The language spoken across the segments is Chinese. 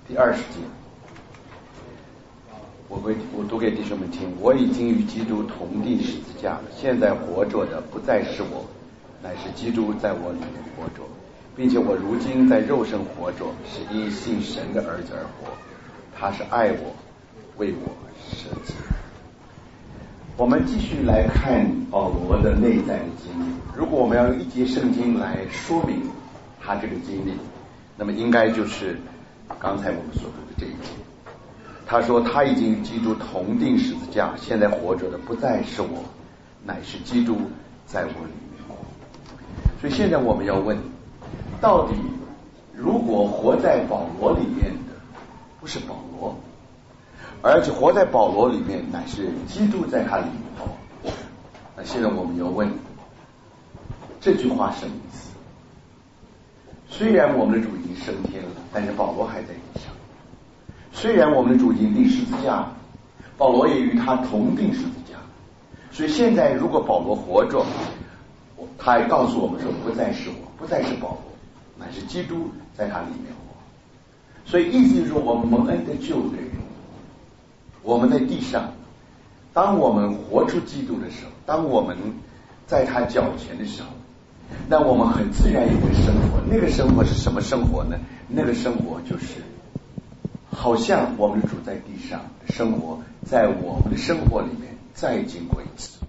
第20节，我读给弟兄们听。我已经与基督同定十字架了，现在活着的不再是我，乃是基督在我里面活着，并且我如今在肉身活着，是因信神的儿子而活。他是爱我，为我舍己。我们继续来看保罗的内在的经历。如果我们要用一节圣经来说明他这个经历，那么应该就是刚才我们所读的这一节。他说他已经与基督同定十字架，现在活着的不再是我，乃是基督在我里面活。所以现在我们要问，到底如果活在保罗里面的不是保罗，而且活在保罗里面乃是基督在他里面活，那现在我们要问，这句话什么意思？虽然我们的主已经升天了，但是保罗还在地上。虽然我们的主已经定十字架，保罗也与他同定十字架。所以现在如果保罗活着，他还告诉我们说，不再是我，不再是保罗，乃是基督在他里面活。所以意思就是说，我们蒙恩的救的人，我们在地上，当我们活出基督的时候，当我们在他脚前的时候，那我们很自然有一个生活。那个生活是什么生活呢？那个生活就是好像我们的主在地上的生活，在我们的生活里面再经过一次。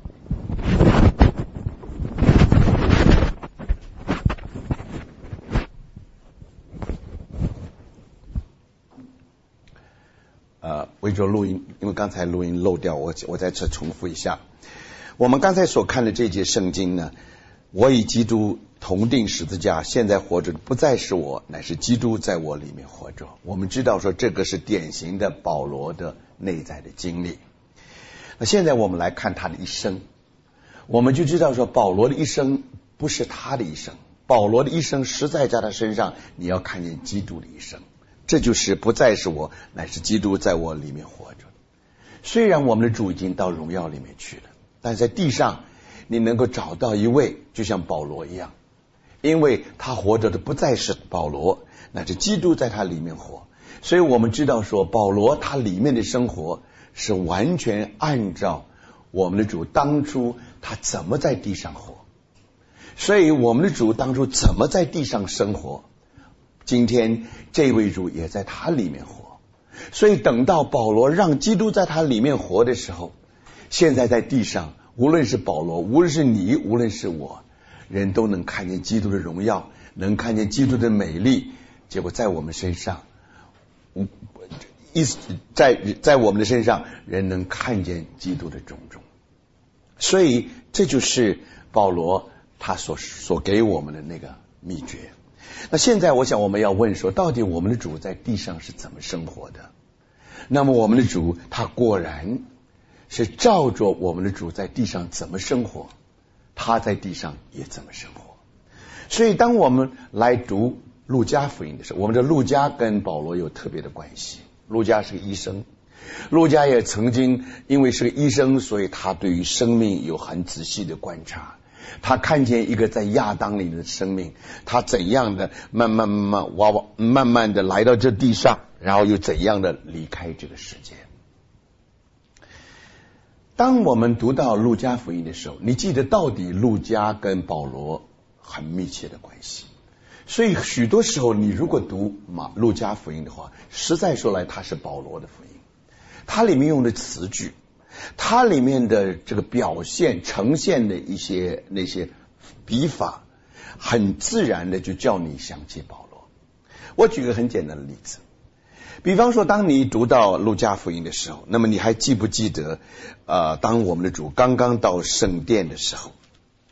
为着录音，因为刚才录音漏掉，我再次重复一下。我们刚才所看的这节圣经呢，我与基督同定十字架，现在活着不再是我，乃是基督在我里面活着。我们知道说这个是典型的保罗的内在的经历。那现在我们来看他的一生，我们就知道说保罗的一生不是他的一生，保罗的一生实在在他身上你要看见基督的一生。这就是不再是我，乃是基督在我里面活着。虽然我们的主已经到荣耀里面去了，但在地上你能够找到一位就像保罗一样，因为他活着的不再是保罗，乃是基督在他里面活。所以我们知道说保罗他里面的生活是完全按照我们的主当初他怎么在地上活。所以我们的主当初怎么在地上生活，今天这位主也在他里面活。所以等到保罗让基督在他里面活的时候，现在在地上无论是保罗，无论是你，无论是我，人都能看见基督的荣耀，能看见基督的美丽。结果在我们身上，在我们的身上，人能看见基督的种种。所以这就是保罗他所给我们的那个秘诀。那现在我想我们要问说，到底我们的主在地上是怎么生活的？那么我们的主他果然是照着我们的主在地上怎么生活，他在地上也怎么生活。所以当我们来读路加福音的时候，我们的路加跟保罗有特别的关系。路加是个医生，路加也曾经因为是个医生，所以他对于生命有很仔细的观察。他看见一个在亚当里的生命，他怎样的慢慢的来到这地上，然后又怎样的离开这个世界。当我们读到路加福音的时候，你记得到底路加跟保罗很密切的关系。所以许多时候你如果读路加福音的话，实在说来它是保罗的福音，它里面用的词句，它里面的这个表现呈现的一些那些笔法，很自然的就叫你想起保罗。我举个很简单的例子，比方说当你读到路加福音的时候，那么你还记不记得当我们的主刚刚到圣殿的时候，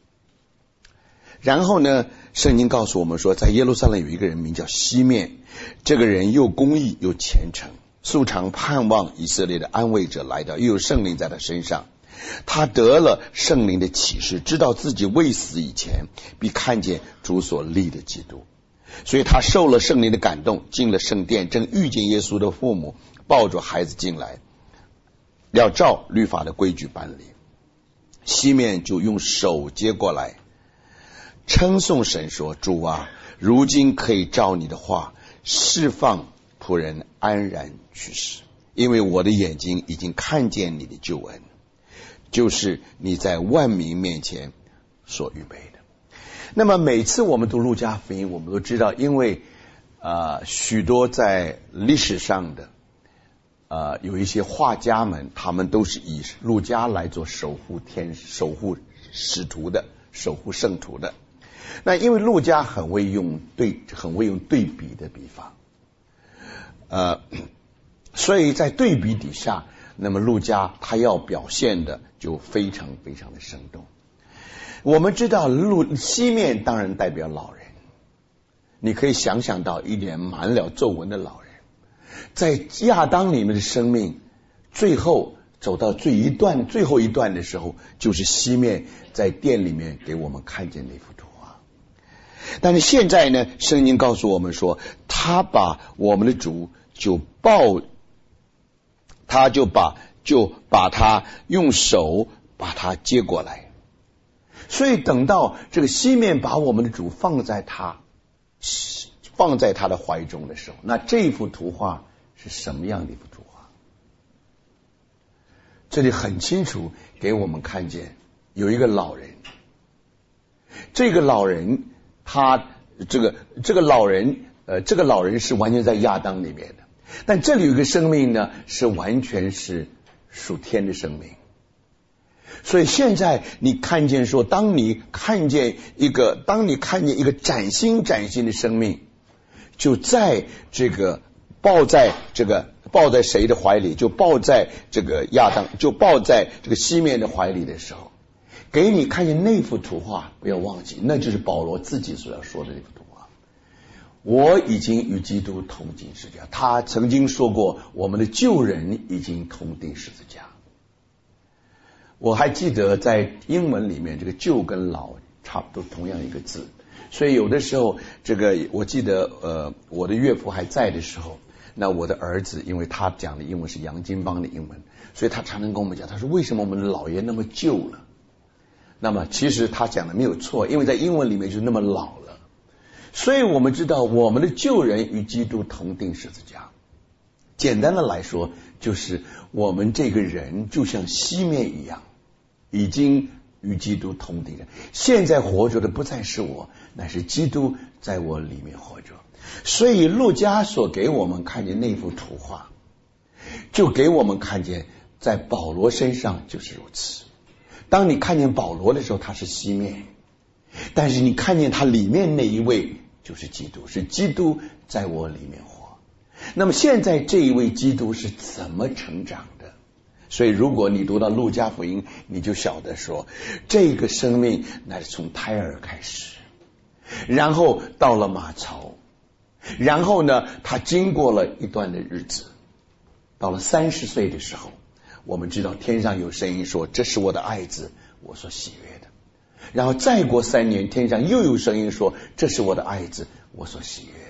然后呢圣经告诉我们说，在耶路撒冷有一个人名叫西面，这个人又公义又虔诚，素常盼望以色列的安慰者来到，又有圣灵在他身上。他得了圣灵的启示，知道自己未死以前必看见主所立的基督，所以他受了圣灵的感动，进了圣殿，正遇见耶稣的父母抱着孩子进来，要照律法的规矩办理。西面就用手接过来，称颂神说，主啊，如今可以照你的话释放仆人安然去世，因为我的眼睛已经看见你的救恩，就是你在万民面前所预备的。那么每次我们读路加福音，我们都知道，因为许多在历史上的有一些画家们，他们都是以路加来做守护使徒的，守护圣徒的。那因为路加很会用对比的比方，所以在对比底下，那么路加他要表现的就非常非常的生动。我们知道西面当然代表老人，你可以想象到一脸满了皱纹的老人，在亚当里面的生命最后走到最后一段的时候，就是西面在殿里面给我们看见那幅图画。但是现在呢，圣经告诉我们说，他把我们的主就把他用手把他接过来。所以等到这个西面把我们的主放在他的怀中的时候，那这幅图画是什么样的一幅图画？这里很清楚给我们看见有一个老人，这个老人这个老人是完全在亚当里面的，但这里有一个生命呢，是完全是属天的生命。所以现在你看见说，当你看见一个崭新的生命，就在这个抱在谁的怀里，就抱在这个亚当，就抱在这个西面的怀里的时候，给你看见那幅图画，不要忘记，那就是保罗自己所要说的那幅图画。我已经与基督同进十字架，他曾经说过，我们的旧人已经同钉十字架。我还记得在英文里面，这个旧跟老差不多同样一个字，所以有的时候我记得我的岳父还在的时候，那我的儿子因为他讲的英文是洋泾浜的英文，所以他常常跟我们讲，他说为什么我们的老爷那么旧了？那么其实他讲的没有错，因为在英文里面就那么老了。所以我们知道我们的旧人与基督同钉十字架。简单的来说，就是我们这个人就像西面一样，已经与基督同钉了。现在活着的不再是我，乃是基督在我里面活着。所以路加所给我们看见那幅图画，就给我们看见在保罗身上就是如此。当你看见保罗的时候，他是西面，但是你看见他里面那一位就是基督，是基督在我里面活。那么现在这一位基督是怎么成长的？所以如果你读到路加福音，你就晓得说，这个生命乃是从胎儿开始，然后到了马槽，然后呢他经过了一段的日子，到了30岁的时候，我们知道天上有声音说，这是我的爱子，我所喜悦的。然后再过3年，天上又有声音说，这是我的爱子，我所喜悦的。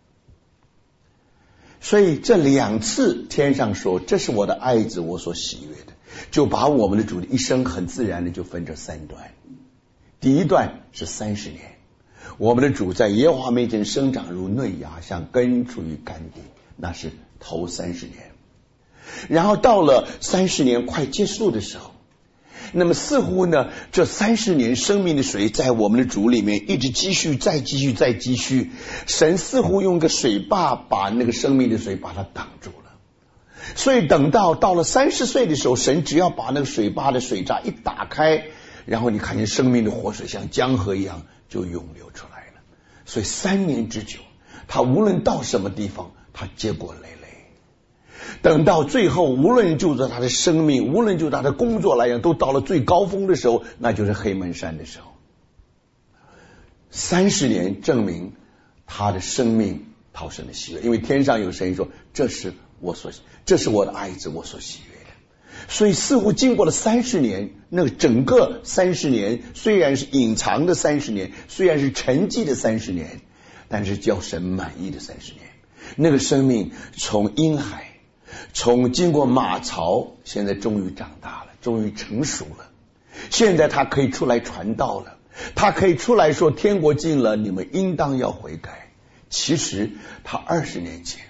所以这2次天上说这是我的爱子，我所喜悦的，就把我们的主的一生很自然的就分这3段。第一段是30年，我们的主在耶和华面前生长如嫩芽，像根出于干地，那是头30年。然后到了30年快结束的时候，那么似乎呢，这30年生命的水在我们的主里面一直继续，再继续，再继续。神似乎用个水坝把那个生命的水把它挡住了。所以等到了30岁的时候，神只要把那个水坝的水闸一打开，然后你看见生命的活水像江河一样就涌流出来了。所以3年之久，他无论到什么地方，他结果累累。等到最后，无论就是他的生命，无论就他的工作来讲，都到了最高峰的时候，那就是黑门山的时候。30年证明他的生命讨神的喜悦，因为天上有声音说，这是我的爱子，我所喜悦的。所以似乎经过了30年，那个整个30年虽然是隐藏的30年，虽然是沉寂的30年，但是叫神满意的30年。那个生命从婴孩，从经过马槽，现在终于长大了，终于成熟了。现在他可以出来传道了，他可以出来说天国近了，你们应当要悔改。其实他20年前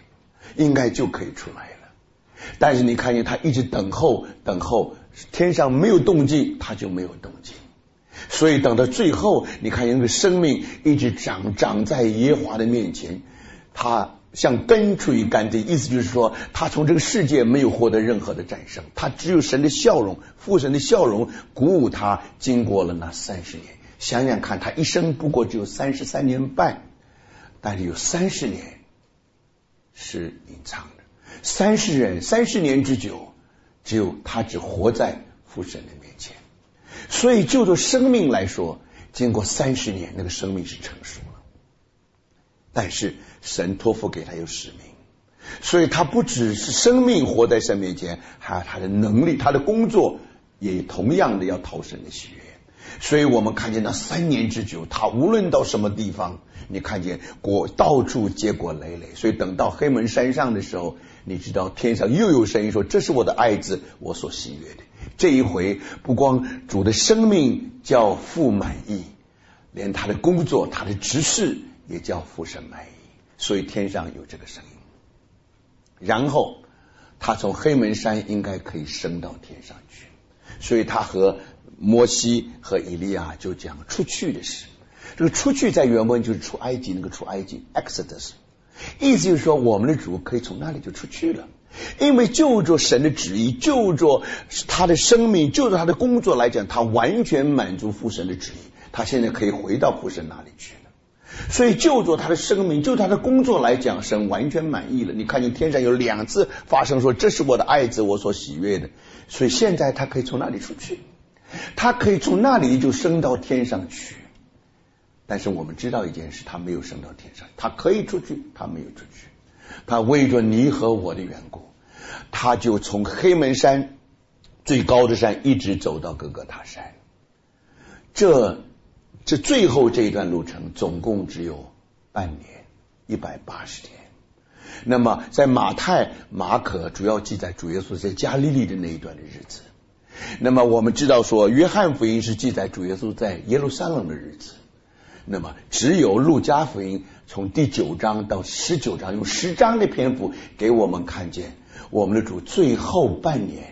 应该就可以出来了。但是你看见他一直等候，天上没有动静，他就没有动静。所以等到最后，你看见那个生命一直长在耶和华的面前，他像根出于干地，意思就是说，他从这个世界没有获得任何的战胜，他只有神的笑容，父神的笑容鼓舞他，经过了那30年。想想看，他一生不过只有33年半，但是有30年是隐藏的，30年之久，他只活在父神的面前。所以就着生命来说，经过30年，那个生命是成熟了。但是神托付给他有使命，所以他不只是生命活在神面前，还有他的能力，他的工作也同样的要讨神的喜悦。所以我们看见那3年之久，他无论到什么地方，你看见到处结果累累。所以等到黑门山上的时候，你知道天上又有声音说，这是我的爱子，我所喜悦的。这一回不光主的生命叫父满意，连他的工作，他的职事也叫父神满意。所以天上有这个声音。然后他从黑门山应该可以升到天上去，所以他和摩西和以利亚就讲出去的事。这个出去在原文就是出埃及，那个出埃及 Exodus， 意思就是说我们的主可以从那里就出去了，因为就着神的旨意，就着他的生命，就着他的工作来讲，他完全满足父神的旨意，他现在可以回到父神那里去了。所以就着他的生命，就他的工作来讲，神完全满意了。你看见天上有2次发生说，这是我的爱子，我所喜悦的。所以现在他可以从那里出去，他可以从那里就升到天上去。但是我们知道一件事，他没有升到天上，他可以出去，他没有出去。他为着你和我的缘故，他就从黑门山最高的山一直走到各个他山。这最后这一段路程总共只有半年，180天。那么在马太、马可主要记载主耶稣在加利利的那一段的日子。那么我们知道说，约翰福音是记载主耶稣在耶路撒冷的日子。那么只有路加福音从第9章到19章，用10章的篇幅给我们看见我们的主最后半年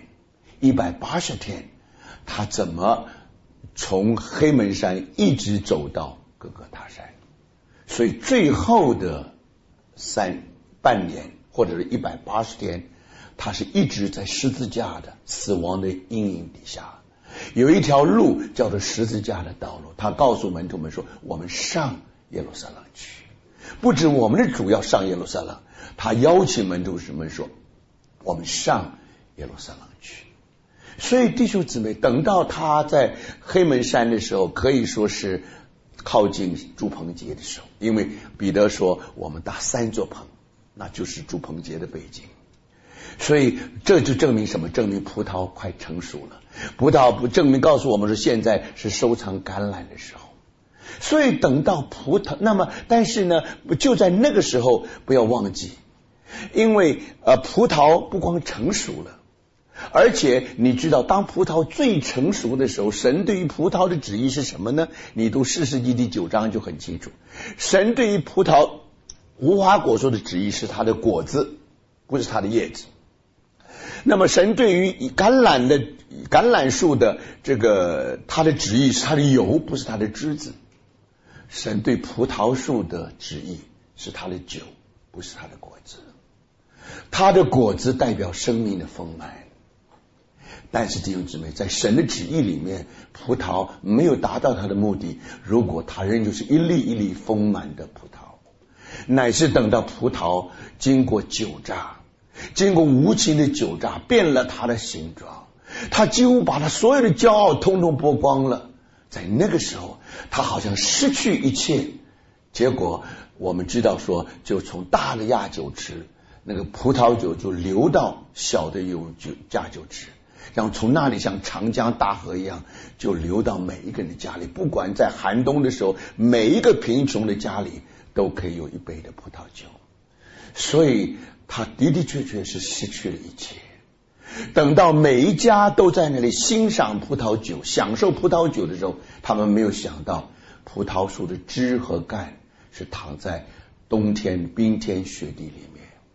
180天，他怎么从黑门山一直走到各个他山。所以最后的半年或者是180天，他是一直在十字架的死亡的阴影底下。有一条路叫做十字架的道路，他告诉门徒们说，我们上耶路撒冷去。不止我们的主要上耶路撒冷，他邀请门徒们说，我们上耶路撒冷去。所以弟兄姊妹，等到他在黑门山的时候，可以说是靠近住棚节的时候，因为彼得说我们搭3座棚，那就是住棚节的背景。所以这就证明什么？证明葡萄快成熟了。葡萄不证明告诉我们说，现在是收藏橄榄的时候。所以等到葡萄，那么但是呢，就在那个时候不要忘记，因为葡萄不光成熟了，而且你知道，当葡萄最成熟的时候，神对于葡萄的旨意是什么呢？你读士师记第9章就很清楚。神对于葡萄无花果树的旨意是它的果子，不是它的叶子。那么神对于橄榄树的这个它的旨意是它的油，不是它的枝子。神对葡萄树的旨意是它的酒，不是它的果子。它的果子代表生命的丰满。但是弟兄姊妹，在神的旨意里面，葡萄没有达到它的目的，如果它仍旧是一粒一粒丰满的葡萄，乃是等到葡萄经过酒榨，经过无情的酒榨，变了它的形状，他几乎把他所有的骄傲通通剥光了。在那个时候，他好像失去一切。结果我们知道说，就从大的压酒池，那个葡萄酒就流到小的压酒池，然后从那里像长江大河一样，就流到每一个人的家里。不管在寒冬的时候，每一个贫穷的家里都可以有一杯的葡萄酒。所以他的的确确是失去了一切。等到每一家都在那里欣赏葡萄酒，享受葡萄酒的时候，他们没有想到葡萄树的枝和干是躺在冬天冰天雪地里面。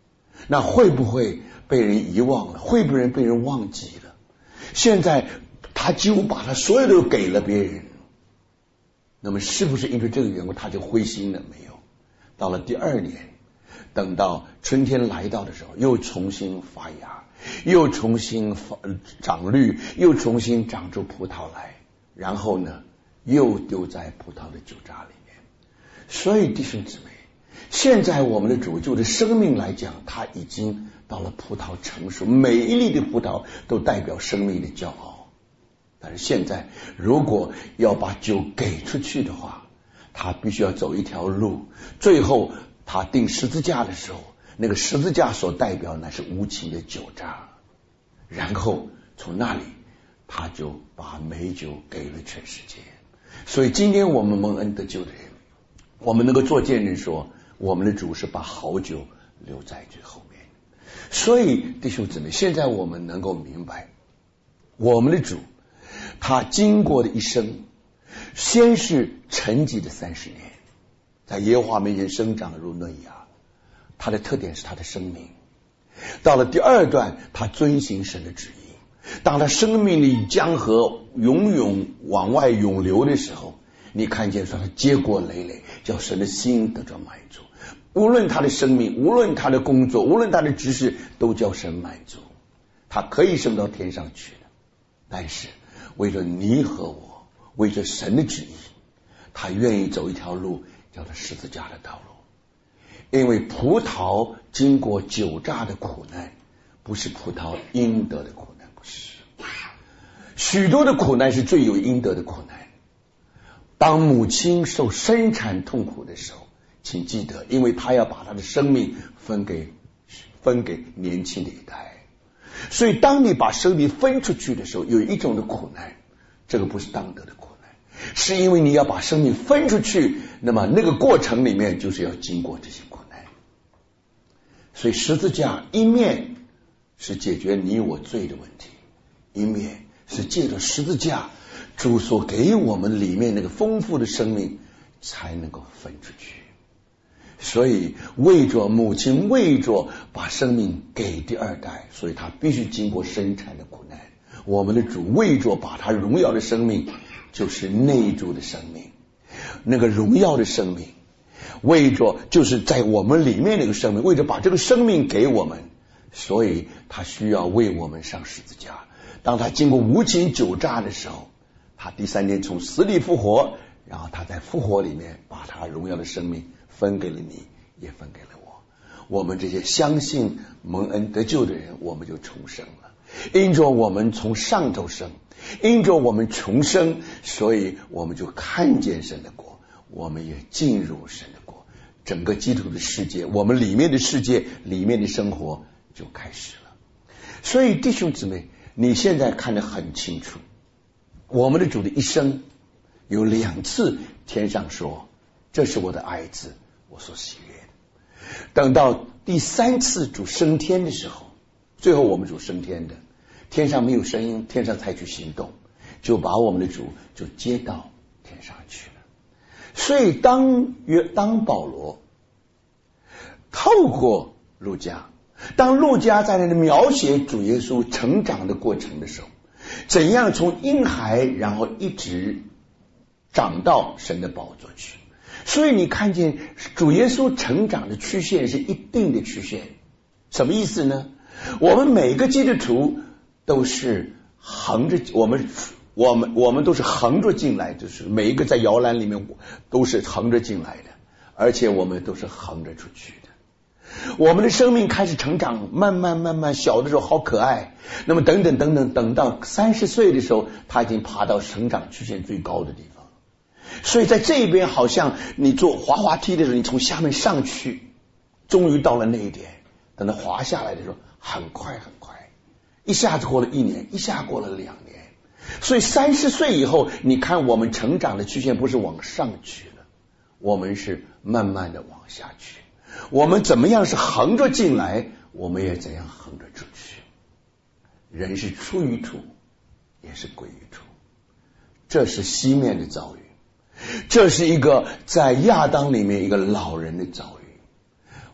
那会不会被人遗忘了？会不会被人忘记了？现在他几乎把他所有都给了别人，那么是不是因为这个缘故他就灰心了？没有。到了第2年，等到春天来到的时候，又重新发芽，又重新长绿，又重新长出葡萄来，然后呢又丢在葡萄的酒渣里面。所以弟兄姊妹，现在我们的主就的生命来讲，他已经到了葡萄成熟，每一粒的葡萄都代表生命的骄傲。但是现在如果要把酒给出去的话，他必须要走一条路，最后他钉十字架的时候，那个十字架所代表那是无情的酒渣，然后从那里他就把美酒给了全世界。所以今天我们蒙恩得救的人，我们能够做见证说，我们的主是把好酒留在最后面。所以弟兄姊妹，现在我们能够明白，我们的主他经过的一生，先是沉寂的30年，在耶和华面前生长如嫩芽，他的特点是他的生命。到了第2段，他遵行神的旨意，当他生命里江河永永往外涌流的时候，你看见说他结果累累，叫神的心得着满足。无论他的生命，无论他的工作，无论他的知识，都叫神满足。他可以升到天上去的，但是为了你和我，为着神的旨意，他愿意走一条路，叫做十字架的道路。因为葡萄经过酒榨的苦难，不是葡萄应得的苦难，不是。许多的苦难是罪有应得的苦难。当母亲受生产痛苦的时候，请记得，因为她要把她的生命分给年轻的一代。所以当你把生命分出去的时候，有一种的苦难，这个不是当得的苦难，是因为你要把生命分出去，那么那个过程里面就是要经过这些苦难。所以十字架一面是解决你我罪的问题，一面是借着十字架主所给我们里面那个丰富的生命才能够分出去。所以为着母亲，为着把生命给第2代，所以他必须经过生产的苦难。我们的主为着把他荣耀的生命，就是内住的生命，那个荣耀的生命，为着就是在我们里面那个生命，为着把这个生命给我们，所以他需要为我们上十字架。当他经过无情酒榨的时候，他第3天从死里复活，然后他在复活里面把他荣耀的生命分给了你，也分给了我。我们这些相信蒙恩得救的人，我们就重生了。因着我们从上头生，因着我们重生，所以我们就看见神的国，我们也进入神的国。整个基督徒的世界，我们里面的世界，里面的生活就开始了。所以弟兄姊妹，你现在看得很清楚，我们的主的一生有2次天上说，这是我的爱子，我所喜悦的。等到第3次主升天的时候，最后我们主升天的，天上没有声音，天上采取行动，就把我们的主就接到天上去了。所以当保罗透过路加，当路加在那里描写主耶稣成长的过程的时候，怎样从婴孩然后一直长到神的宝座去。所以你看见主耶稣成长的曲线是一定的曲线。什么意思呢？我们每个基督徒都是横着，我们都是横着进来，就是每一个在摇篮里面都是横着进来的，而且我们都是横着出去的。我们的生命开始成长，慢慢小的时候好可爱，那么等到30岁的时候，他已经爬到成长曲线最高的地方。所以在这边好像你坐滑滑梯的时候，你从下面上去，终于到了那一点，等到滑下来的时候很快，一下子过了1年，一下过了2年。所以30岁以后，你看我们成长的曲线不是往上去了，我们是慢慢的往下去。我们怎么样是横着进来，我们也怎样横着出去。人是出于土，也是归于土。这是西面的遭遇，这是一个在亚当里面一个老人的遭遇。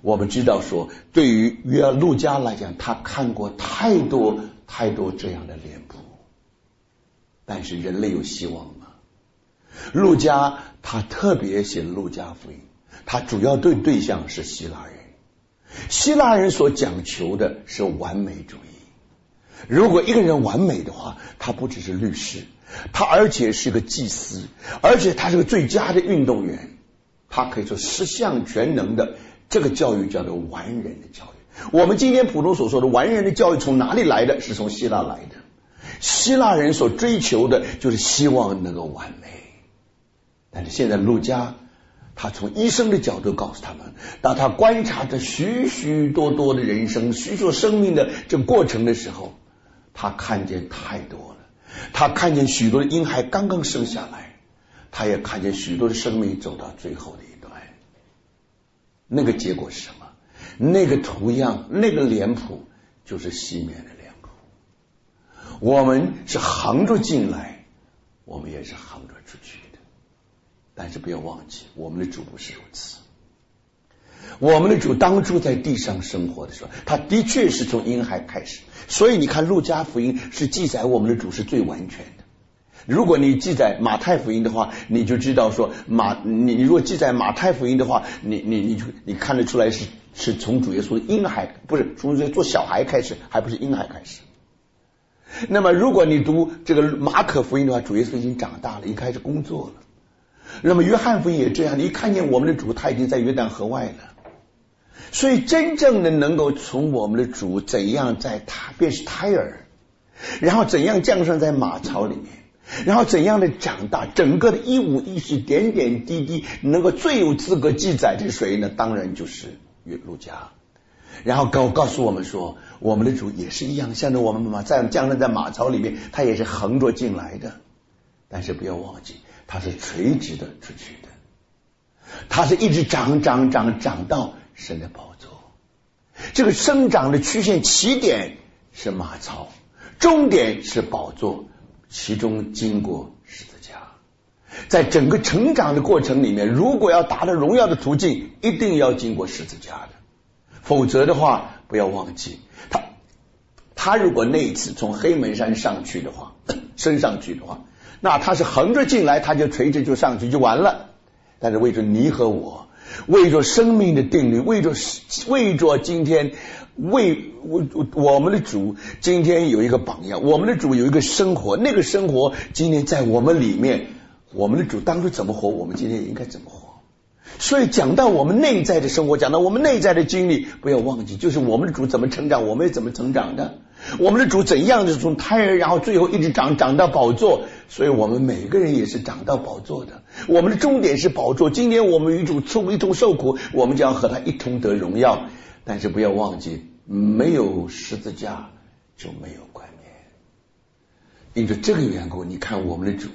我们知道说，对于路加来讲，他看过太多太多这样的脸谱，但是人类有希望吗？路加他特别写路加福音，他主要对象是希腊人。希腊人所讲求的是完美主义。如果一个人完美的话，他不只是律师，他而且是个祭司，而且他是个最佳的运动员，他可以说十项全能的。这个教育叫做完人的教育。我们今天普通所说的完人的教育从哪里来的？是从希腊来的。希腊人所追求的就是希望能够完美。但是现在路加他从医生的角度告诉他们，当他观察着许许多多的人生、许多生命的这个过程的时候，他看见太多了。他看见许多的婴孩刚刚生下来，他也看见许多的生命走到最后的一段。那个结果是什么？那个图样，那个脸谱就是西面的脸谱。我们是横着进来，我们也是横着出去的。但是不要忘记，我们的主不是如此。我们的主当初在地上生活的时候，他的确是从婴孩开始。所以你看路加福音是记载我们的主是最完全的。如果你记载马太福音的话，你就知道说你如果记载马太福音的话，你看得出来是从主耶稣的婴孩，不是从做小孩开始，还不是婴孩开始。那么如果你读这个马可福音的话，主耶稣已经长大了，已经开始工作了。那么约翰福音也这样，你一看见我们的主，他已经在约旦河外了。所以真正的能够从我们的主怎样在他便是胎儿，然后怎样降生在马槽里面，然后怎样的长大，整个的一五一十点点滴滴，能够最有资格记载的是谁呢？当然就是路加。然后告诉我们说，我们的主也是一样，像着我们降生在马槽里面，他也是横着进来的。但是不要忘记，他是垂直的出去的，他是一直长到神的宝座。这个生长的曲线，起点是马槽，终点是宝座，其中经过十字架。在整个成长的过程里面，如果要达到荣耀的途径，一定要经过十字架的，否则的话不要忘记，他如果那一次从黑门山上去的话，升上去的话，那他是横着进来，他就垂直就上去就完了。但是为着你和我，为着生命的定律，为着今天我们的主今天有一个榜样，我们的主有一个生活，那个生活今天在我们里面，我们的主当初怎么活，我们今天也应该怎么活。所以讲到我们内在的生活，讲到我们内在的经历，不要忘记，就是我们的主怎么成长，我们也怎么成长的。我们的主怎样就是从胎儿，然后最后一直长到宝座，所以我们每个人也是长到宝座的。我们的终点是宝座。今天我们与主一同受苦，我们将和他一同得荣耀。但是不要忘记，没有十字架就没有冠冕。因着这个缘故，你看我们的主，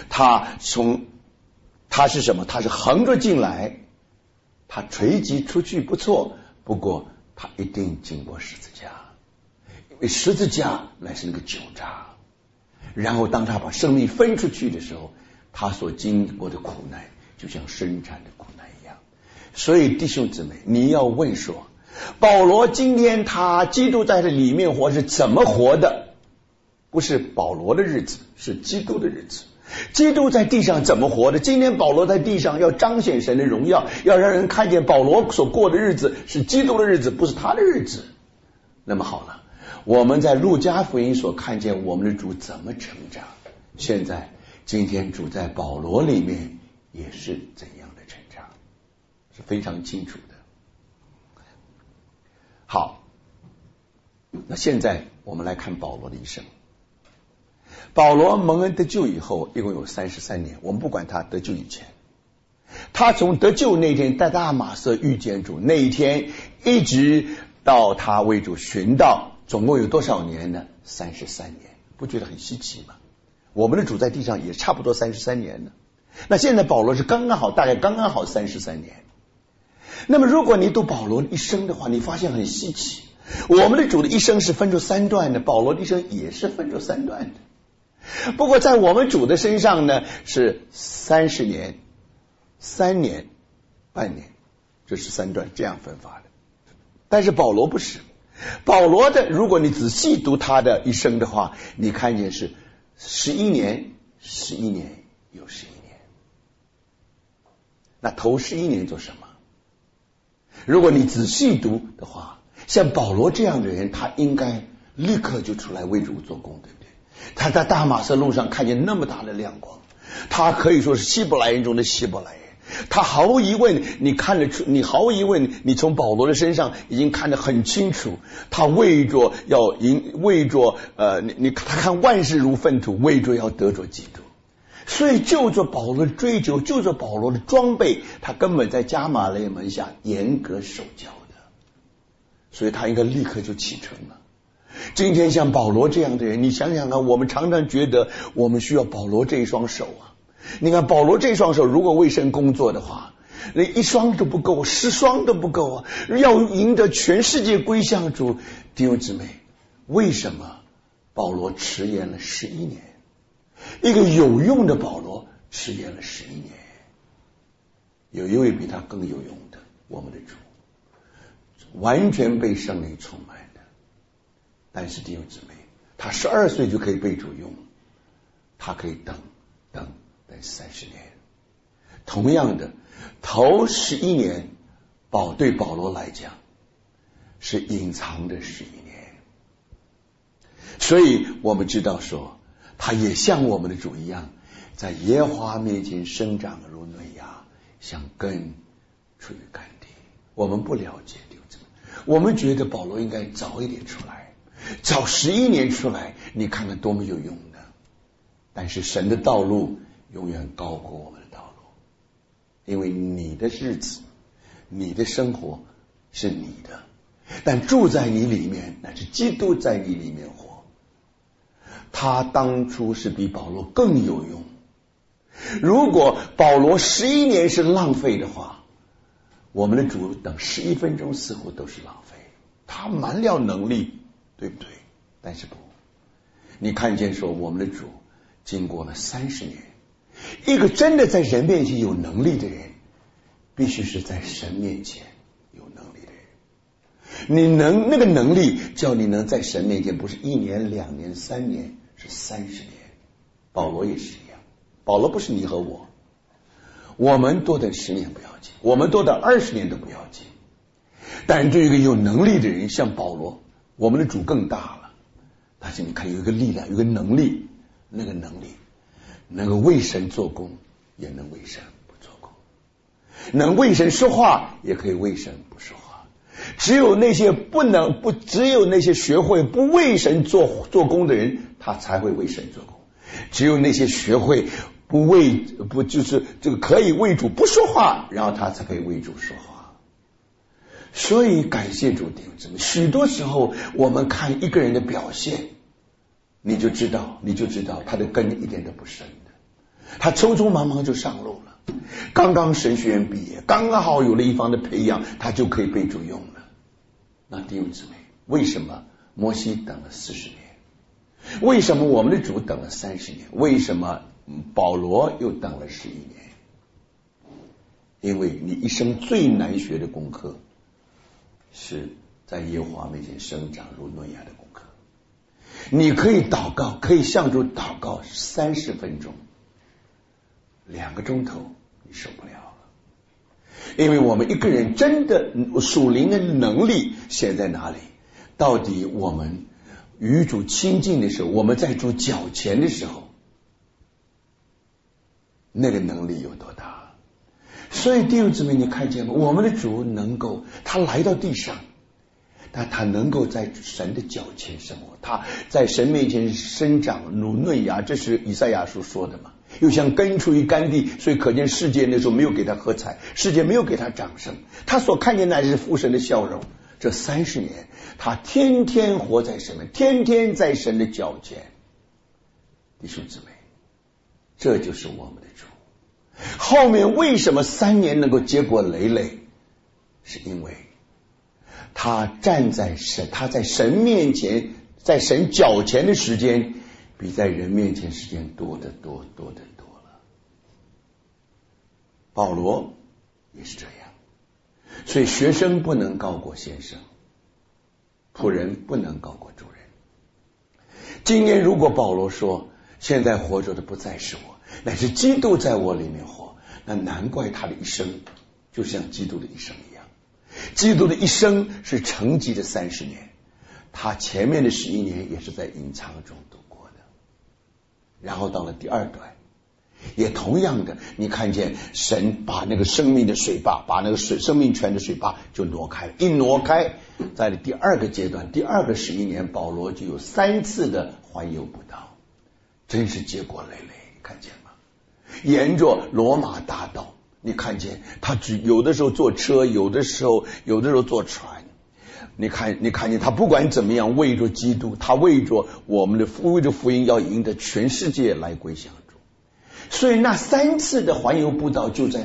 他是什么？他是横着进来，他垂直出去不错，不过他一定经过十字架，因为十字架乃是那个酒渣。然后当他把生命分出去的时候，他所经过的苦难就像生产的苦难一样。所以弟兄姊妹，你要问说，保罗今天他基督在这里面活是怎么活的？不是保罗的日子，是基督的日子。基督在地上怎么活的？今天保罗在地上要彰显神的荣耀，要让人看见保罗所过的日子是基督的日子，不是他的日子。那么好了，我们在路加福音所看见我们的主怎么成长，现在今天主在保罗里面也是怎样的成长，是非常清楚的。好，那现在我们来看保罗的一生。保罗蒙恩得救以后一共有33年，我们不管他得救以前，他从得救那天在大马色遇见主那一天一直到他为主寻道，总共有多少年呢？33年，不觉得很稀奇吗？我们的主在地上也差不多33年呢。那现在保罗是大概刚刚好33年。那么如果你读保罗的一生的话，你发现很稀奇，我们的主的一生是分出3段的，保罗的一生也是分出3段的。不过在我们主的身上呢，是30年、3年、半年，这是3段这样分法的。 但是保罗不是。保罗的，如果你仔细读他的一生的话，你看见是11年11年又11年。那头11年做什么？如果你仔细读的话，像保罗这样的人，他应该立刻就出来为主做工，对不对？他在大马色路上看见那么大的亮光，他可以说是希伯来人中的希伯来人。他毫无疑问，你毫无疑问，你从保罗的身上已经看得很清楚，他他看万事如粪土，为着要得着基督。所以就着保罗的追求，就着保罗的装备，他根本在加马勒门下严格守教的，所以他应该立刻就启程了。今天像保罗这样的人，你想想看，我们常常觉得我们需要保罗这一双手啊。你看保罗这双手，如果为神工作的话，那一双都不够，10双都不够啊！要赢得全世界归向主。弟兄姊妹，为什么保罗迟延了11年？一个有用的保罗迟延了11年。有一位比他更有用的，我们的主，完全被圣灵充满的。但是弟兄姊妹，他12岁就可以被主用，他可以等30年。同样的，头11年对保罗来讲是隐藏的11年。所以我们知道说，他也像我们的主一样，在耶和华面前生长如嫩芽，像根出于干地。我们不了解弟兄姊妹，我们觉得保罗应该早一点出来，早11年出来，你看看多么有用的。但是神的道路永远高过我们的道路，因为你的日子，你的生活是你的，但住在你里面，那是基督在你里面活。他当初是比保罗更有用。如果保罗11年是浪费的话，我们的主等11分钟似乎都是浪费。他满了能力，对不对？但是不，你看见说我们的主经过了30年。一个真的在人面前有能力的人，必须是在神面前有能力的人。那个能力叫你能在神面前，不是1年2年3年，是30年。保罗也是一样，保罗不是你和我，我们多等10年不要紧，我们多等20年都不要紧。但是对于一个有能力的人，像保罗，我们的主更大了。但是你看，有一个力量，有一个能力，那个能力能够为神做工，也能为神不做工，能为神说话，也可以为神不说话。只有那些只有那些学会不为神做工的人，他才会为神做工。只有那些学会就是这个可以为主不说话，然后他才可以为主说话。所以感谢主弟兄姊妹，许多时候我们看一个人的表现，你就知道他的根一点都不深的。他匆匆忙忙就上路了，刚刚神学院毕业，刚刚好有了一方的培养，他就可以被主用了。那弟兄姊妹，为什么摩西等了40年？为什么我们的主等了30年？为什么保罗又等了11年？因为你一生最难学的功课，是在耶和华面前生长如嫩芽的功课。你可以祷告，可以向主祷告30分钟，2个钟头你受不了了。因为我们一个人真的属灵的能力现在哪里？到底我们与主亲近的时候，我们在主脚前的时候，那个能力有多大？所以弟兄姊妹，你看见吗？我们的主能够，他来到地上，但他能够在神的脚前生活，他在神面前生长如嫩芽，这是以赛亚书说的嘛。又像根出于干地，所以可见世界那时候没有给他喝彩，世界没有给他掌声，他所看见乃是父神的笑容。这30年他天天活在神面，天天在神的脚前。弟兄姊妹，这就是我们的主。后面为什么3年能够结果累累？是因为他在神面前，在神脚前的时间比在人面前时间多得多了。保罗也是这样，所以学生不能高过先生， 仆人不能高过主人。今天如果保罗说现在活着的不再是我，乃是基督在我里面活，那难怪他的一生就像基督的一生一样。基督的一生是沉寂的30年，他前面的11年也是在隐藏中度过的。然后到了第二段，也同样的，你看见神把那个生命的水坝，把那个生命泉的水坝就挪开了，一挪开，在第二个阶段，第二个11年，保罗就有3次的环游布道，真是结果累累，你看见吗？沿着罗马大道，你看见他有的时候坐车，有的时候坐船，你看见他不管怎么样，为着基督，他为着福音要赢得全世界来归向主。所以那3次的环游布道就在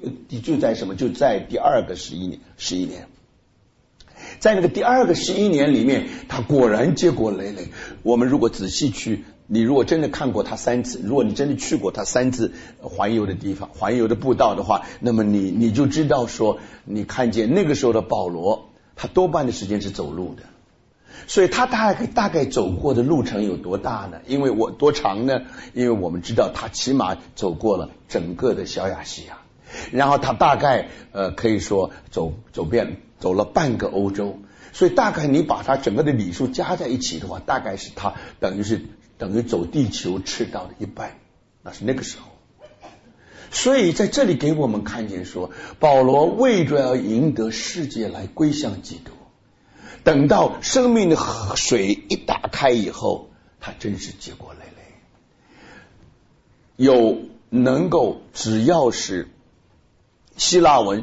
第二个11年，在那个第二个11年里面，他果然结果累累。我们如果仔细去，你如果真的看过他3次，如果你真的去过他3次环游的地方，环游的步道的话，那么你就知道说，你看见那个时候的保罗，他多半的时间是走路的。所以他大概走过的路程有多大呢？多长呢？因为我们知道他起码走过了整个的小亚细亚，然后他大概可以说走了半个欧洲，所以大概你把他整个的里数加在一起的话，大概是他等于走地球赤道的一半，那是那个时候。所以在这里给我们看见说，保罗为着要赢得世界来归向基督，等到生命的水一打开以后，他真是结果累累。有能够只要是希腊文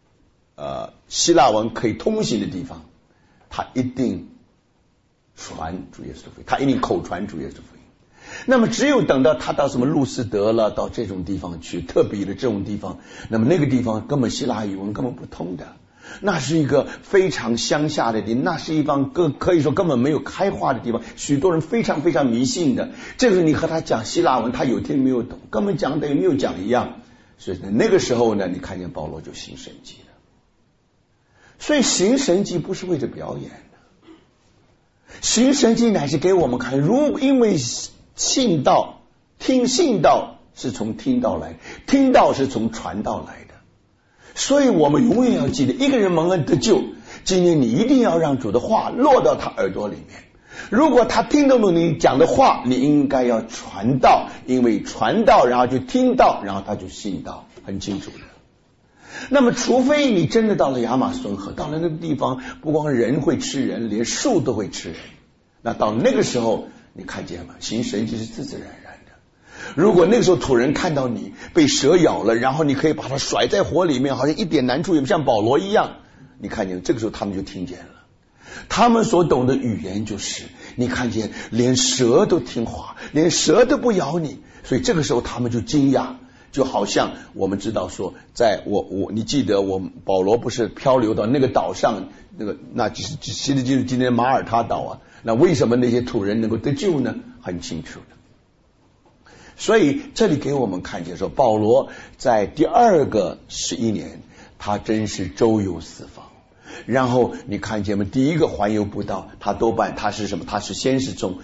可以通行的地方，他一定传主耶稣的福音，他一定口传主耶稣的福音。那么只有等到他到什么路斯德了，到这种地方去，特别的这种地方，那么那个地方根本希腊语文根本不通的，那是一个非常乡下的地，那是一方可以说根本没有开化的地方，许多人非常非常迷信的。这个你和他讲希腊文，他有听没有懂，根本讲的也没有讲一样。所以那个时候呢，你看见保罗就行神迹了。所以行神迹不是为着表演的，行神迹乃是给我们看，因为信道是从听道来，听道是从传道来的。所以我们永远要记得，一个人蒙恩得救，今天你一定要让主的话落到他耳朵里面。如果他听得懂你讲的话，你应该要传道，因为传道然后就听到，然后他就信道，很清楚的。那么除非你真的到了亚马孙河，到了那个地方，不光人会吃人，连树都会吃人，那到那个时候你看见吗？行神迹是自自然然的。如果那个时候土人看到你被蛇咬了，然后你可以把它甩在火里面，好像一点难处也不像保罗一样，你看见这个时候他们就听见了。他们所懂的语言就是你看见连蛇都听话，连蛇都不咬你，所以这个时候他们就惊讶。就好像我们知道说，你记得保罗不是漂流到那个岛上，那其实就是今天马耳他岛啊，那为什么那些土人能够得救呢？很清楚的。所以这里给我们看见说，保罗在第二个11年，他真是周游四方。然后你看见吗？第一个环游布道，他多半他是什么？他是先是从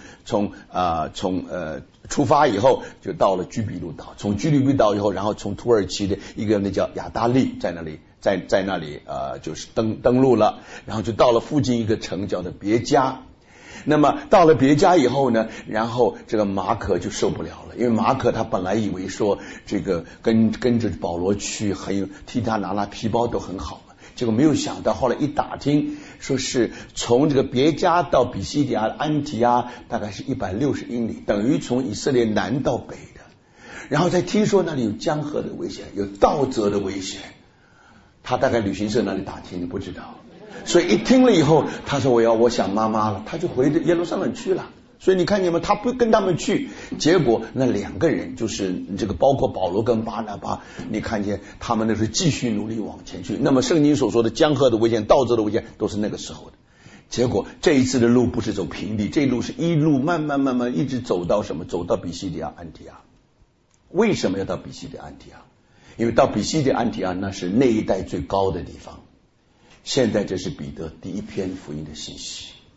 出发以后就到了居比路岛，从居比路岛以后，然后从土耳其的一个那叫亚达利，在那里就是登陆了，然后就到了附近一个城叫做别加。那么到了别加以后呢，然后这个马可就受不了了，因为马可他本来以为说这个跟着保罗去替他拿皮包都很好。结果没有想到，后来一打听，说是从这个别加到比西底亚的安提阿大概是160英里，等于从以色列南到北的。然后再听说那里有江河的危险，有盗贼的危险，他大概旅行社那里打听你不知道，所以一听了以后，他说我想妈妈了，他就回耶路撒冷去了。所以你看见吗？他不跟他们去，结果那2个人就是这个包括保罗跟巴拿巴，你看见他们那是继续努力往前去。那么圣经所说的江河的危险、盗贼的危险都是那个时候的。结果这一次的路不是走平地，这一路是一路慢慢一直走到什么？走到比西底亚安提阿。为什么要到比西底亚安提阿？因为到比西底亚安提阿那是那一带最高的地方。现在这是彼得第一篇福音的信息。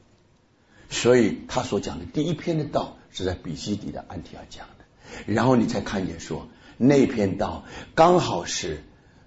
所以他所讲的第一篇的道是在比西底的安提阿讲的，然后你才看见说那篇道刚好是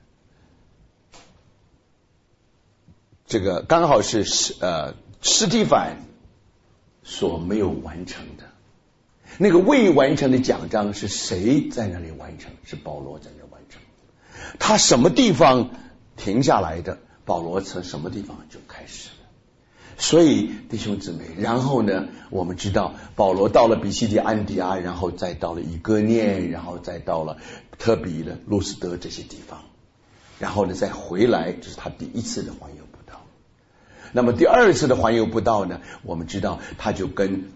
施提反所没有完成的，那个未完成的奖章是谁在那里完成？是保罗在那里完成。他什么地方停下来的，保罗从什么地方就开始了。所以弟兄姊妹，然后呢，我们知道保罗到了比西底安提阿，然后再到了以哥念，然后再到了特比的路斯德这些地方，然后呢再回来，这是他第一次的环游布道。那么第二次的环游布道呢，我们知道他就跟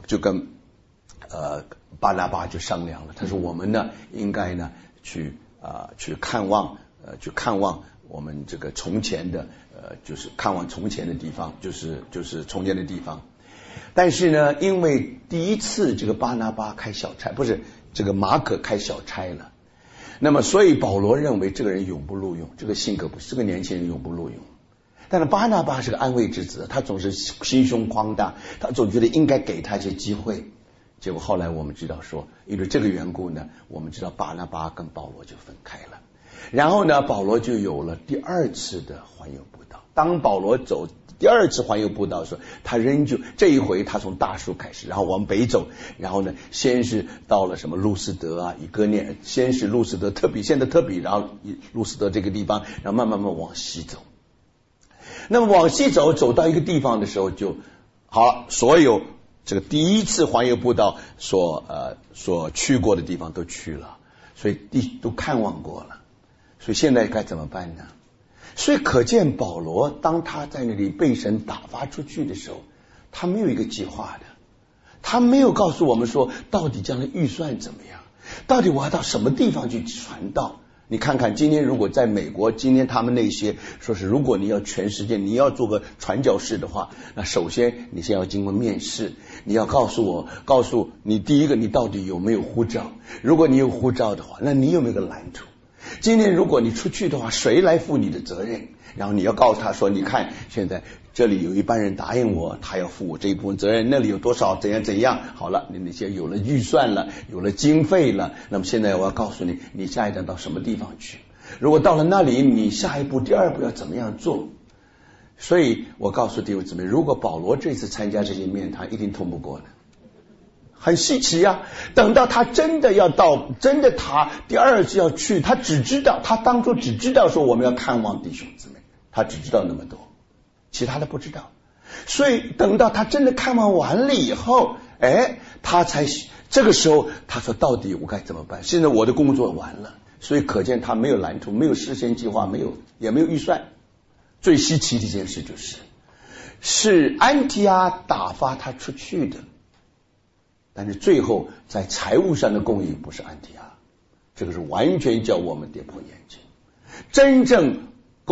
巴拿巴就商量了，他说我们呢应该呢去看望我们这个从前的就是看望从前的地方，就是从前的地方。但是呢，因为第一次这个巴拿巴开小差，不是这个马可开小差了，那么所以保罗认为这个人永不录用，这个性格不是，这个年轻人永不录用。但是巴拿巴是个安慰之子，他总是心胸宽大，他总觉得应该给他一些机会。结果后来我们知道说，因为这个缘故呢，我们知道巴拿巴跟保罗就分开了。然后呢，保罗就有了第二次的环游布道。当保罗走第二次环游布道的时候，他仍旧这一回他从大树开始，然后往北走，然后呢先是到了什么路斯德啊、以哥念，先是路斯德特比，现在特比，然后路斯德这个地方，然后慢慢往西走。那么往西走到一个地方的时候，就好，所有这个第一次环游布道所去过的地方都去了，所以都看望过了。所以现在该怎么办呢？所以可见保罗当他在那里被神打发出去的时候，他没有一个计划的，他没有告诉我们说到底将来预算怎么样，到底我要到什么地方去传道。你看看今天如果在美国，今天他们那些说是如果你要全世界你要做个传教士的话，那首先你先要经过面试，你要告诉你第一个你到底有没有护照，如果你有护照的话，那你有没有个蓝图？今天如果你出去的话，谁来负你的责任？然后你要告诉他说，你看现在这里有一班人答应我，他要负我这一部分责任，那里有多少怎样，好了，你那些有了预算了，有了经费了，那么现在我要告诉你，你下一站到什么地方去，如果到了那里，你下一步第二步要怎么样做。所以我告诉弟兄姊妹，如果保罗这次参加这些面谈，一定通不过的，很稀奇啊。等到他真的他第二次要去，他当初只知道说我们要看望弟兄姊妹，他只知道那么多，其他的不知道。所以等到他真的看望完了以后，他才这个时候他说到底我该怎么办？现在我的工作完了，所以可见他没有蓝图，没有事先计划，也没有预算。最稀奇的一件事是安提阿打发他出去的，但是最后在财务上的供应不是安提阿，这个是完全叫我们跌破眼镜。真正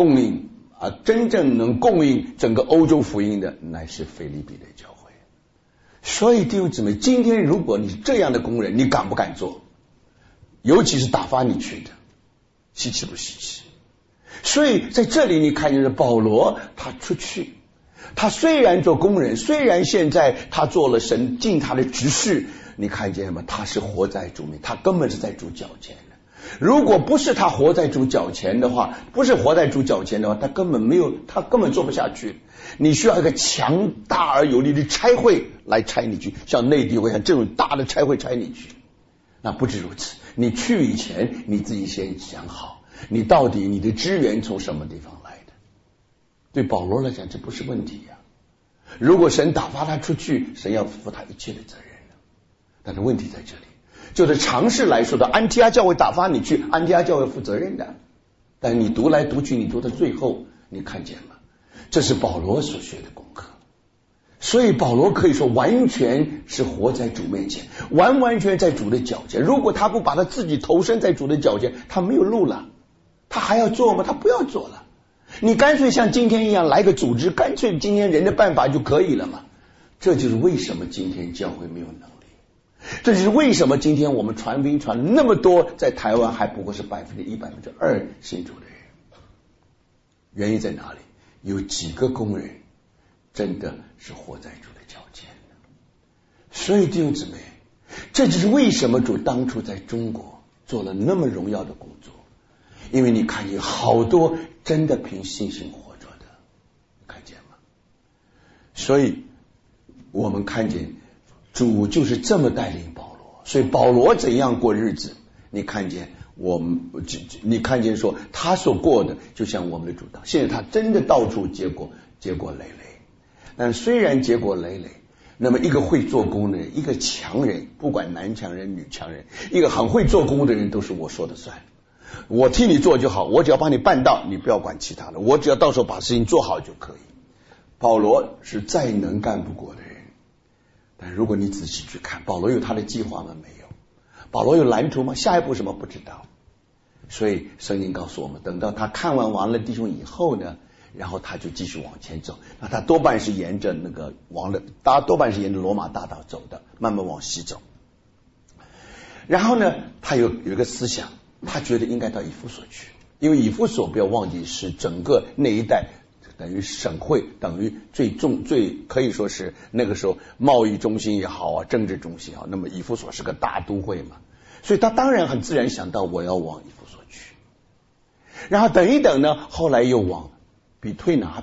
能供应整个欧洲福音的乃是腓立比的教会。所以弟兄姊妹，今天如果你是这样的工人，你敢不敢做？尤其是打发你去的，稀奇不稀奇？所以在这里你看见保罗他出去，他虽然做工人，虽然现在他做了神尽他的职事，你看见吗？他是活在主面，他根本是在主脚前的。如果不是他活在主脚前的话，他根本做不下去。你需要一个强大而有力的差会来差你去，像内地会像这种大的差会差你去。那不止如此，你去以前你自己先想好，你到底你的资源从什么地方来的？对保罗来讲这不是问题呀。如果神打发他出去，神要负他一切的责任了。但是问题在这里，就是常识来说的，安提阿教会打发你去，安提阿教会负责任的。但你读来读去，你读到最后，你看见了，这是保罗所学的功课。所以保罗可以说完全是活在主面前，完全在主的脚前。如果他不把他自己投身在主的脚前，他没有路了。他还要做吗？他不要做了。你干脆像今天一样来个组织，干脆今天人的办法就可以了嘛。这就是为什么今天教会没有能力，这就是为什么今天我们传福音传那么多，在台湾还不过是1%、2%信主的人。原因在哪里？有几个工人真的是活在主的脚前。 所以弟兄姊妹，这就是为什么主当初在中国做了那么荣耀的工作，因为你看见好多真的凭信心活着的，看见吗？所以我们看见主就是这么带领保罗，所以保罗怎样过日子，你看见你看见说他所过的就像我们的主道，现在他真的到处结果累累，但虽然结果累累，那么一个会做工的人，一个强人，不管男强人女强人，一个很会做工的人都是我说的算，我替你做就好，我只要帮你办到，你不要管其他的，我只要到时候把事情做好就可以。保罗是再能干不过的人，但如果你仔细去看，保罗有他的计划吗？没有。保罗有蓝图吗？下一步什么不知道。所以圣经告诉我们，等到他看完了弟兄以后呢，然后他就继续往前走。那他多半是沿着多半是沿着罗马大道走的，慢慢往西走。然后呢，他有一个思想，他觉得应该到以弗所去，因为以弗所不要忘记是整个那一带等于省会，等于最可以说是那个时候贸易中心也好啊，政治中心也好，那么以弗所是个大都会嘛，所以他当然很自然想到我要往以弗所去。然后等一等呢，后来又往比推尼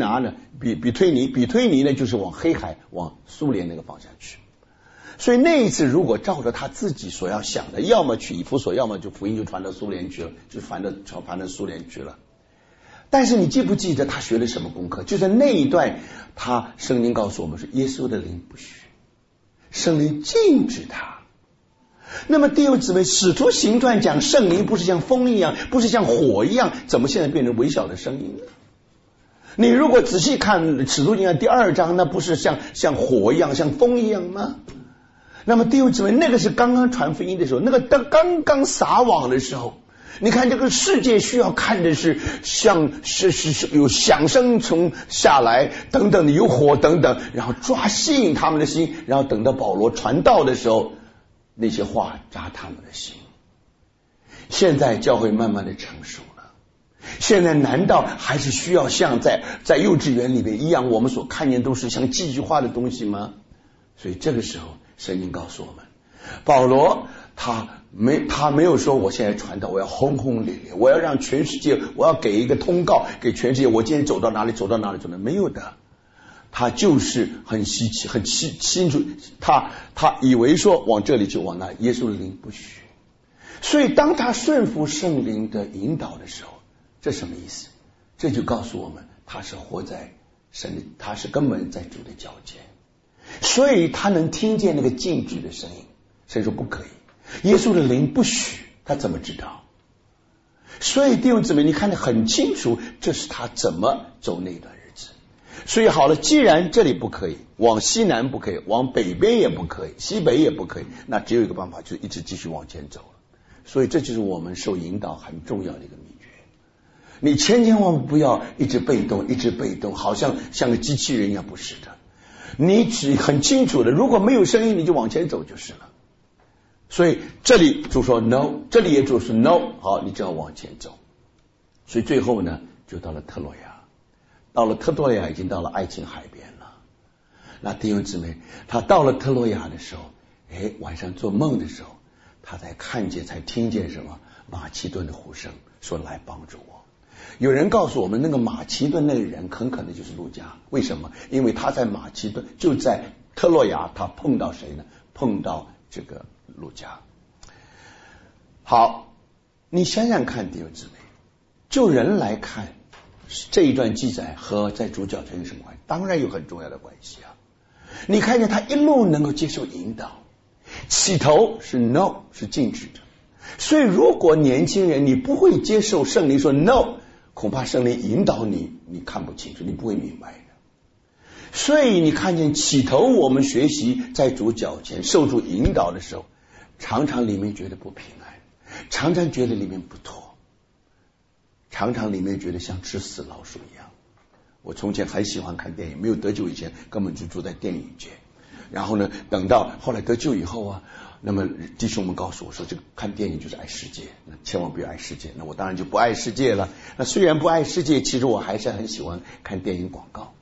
呢就是往黑海往苏联那个方向去。所以那一次如果照着他自己所要想的，要么去以弗所，要么就福音就传到苏联去了，就传到苏联去了。但是你记不记得他学了什么功课？就在那一段，圣经告诉我们是耶稣的灵不许，圣灵禁止他。那么弟兄姊妹，使徒行传讲圣灵不是像风一样，不是像火一样，怎么现在变成微小的声音呢？你如果仔细看使徒行传第2章，那不是像火一样，像风一样吗？那么弟兄姊妹，那个是刚刚传福音的时候，那个刚刚撒网的时候，你看这个世界需要看的是是有响声从下来等等的，有火等等，然后吸引他们的心，然后等到保罗传道的时候，那些话扎他们的心。现在教会慢慢的成熟了，现在难道还是需要像在幼稚园里面一样，我们所看见都是像戏剧化的东西吗？所以这个时候圣经告诉我们，保罗他没有说我现在传道我要轰轰烈烈，我要让全世界，我要给一个通告给全世界，我今天走到哪里，没有的。他就是很清楚，他以为说往这里就往那，耶稣的灵不许。所以当他顺服圣灵的引导的时候，这什么意思？这就告诉我们他是活在神的，他是根本在主的脚前，所以他能听见那个禁止的声音。神说不可以，耶稣的灵不许，他怎么知道？所以弟兄姊妹，你看得很清楚，这是他怎么走那段日子。所以好了，既然这里不可以，往西南不可以，往北边也不可以，西北也不可以，那只有一个办法，就是一直继续往前走了。所以这就是我们受引导很重要的一个秘诀。你千万不要一直被动，好像个机器人一样，不是的。你只很清楚的，如果没有声音，你就往前走就是了。所以这里主说 no， 这里也主说 no， 好，你就要往前走。所以最后呢，就到了特洛亚，已经到了爱琴海边了。那弟兄姊妹，他到了特洛亚的时候，晚上做梦的时候，他才听见什么？马其顿的呼声，说来帮助我。有人告诉我们，那个马其顿那个人很可能就是路加。为什么？因为他在马其顿，就在特洛亚，他碰到谁呢？碰到这个路加。好，你想想看，弟兄姊妹，就人来看，这一段记载和在主脚前有什么关系？当然有很重要的关系啊！你看见他一路能够接受引导，起头是 no， 是禁止的。所以如果年轻人你不会接受圣灵说 no， 恐怕圣灵引导你，你看不清楚，你不会明白的。所以你看见起头我们学习在主脚前受主引导的时候，常常里面觉得不平安，常常觉得里面不妥，常常里面觉得像吃死老鼠一样。我从前很喜欢看电影，没有得救以前根本就住在电影界，然后呢等到后来得救以后啊，那么弟兄们告诉我说，这个看电影就是爱世界，那千万不要爱世界。那我当然就不爱世界了。那虽然不爱世界，其实我还是很喜欢看电影广告。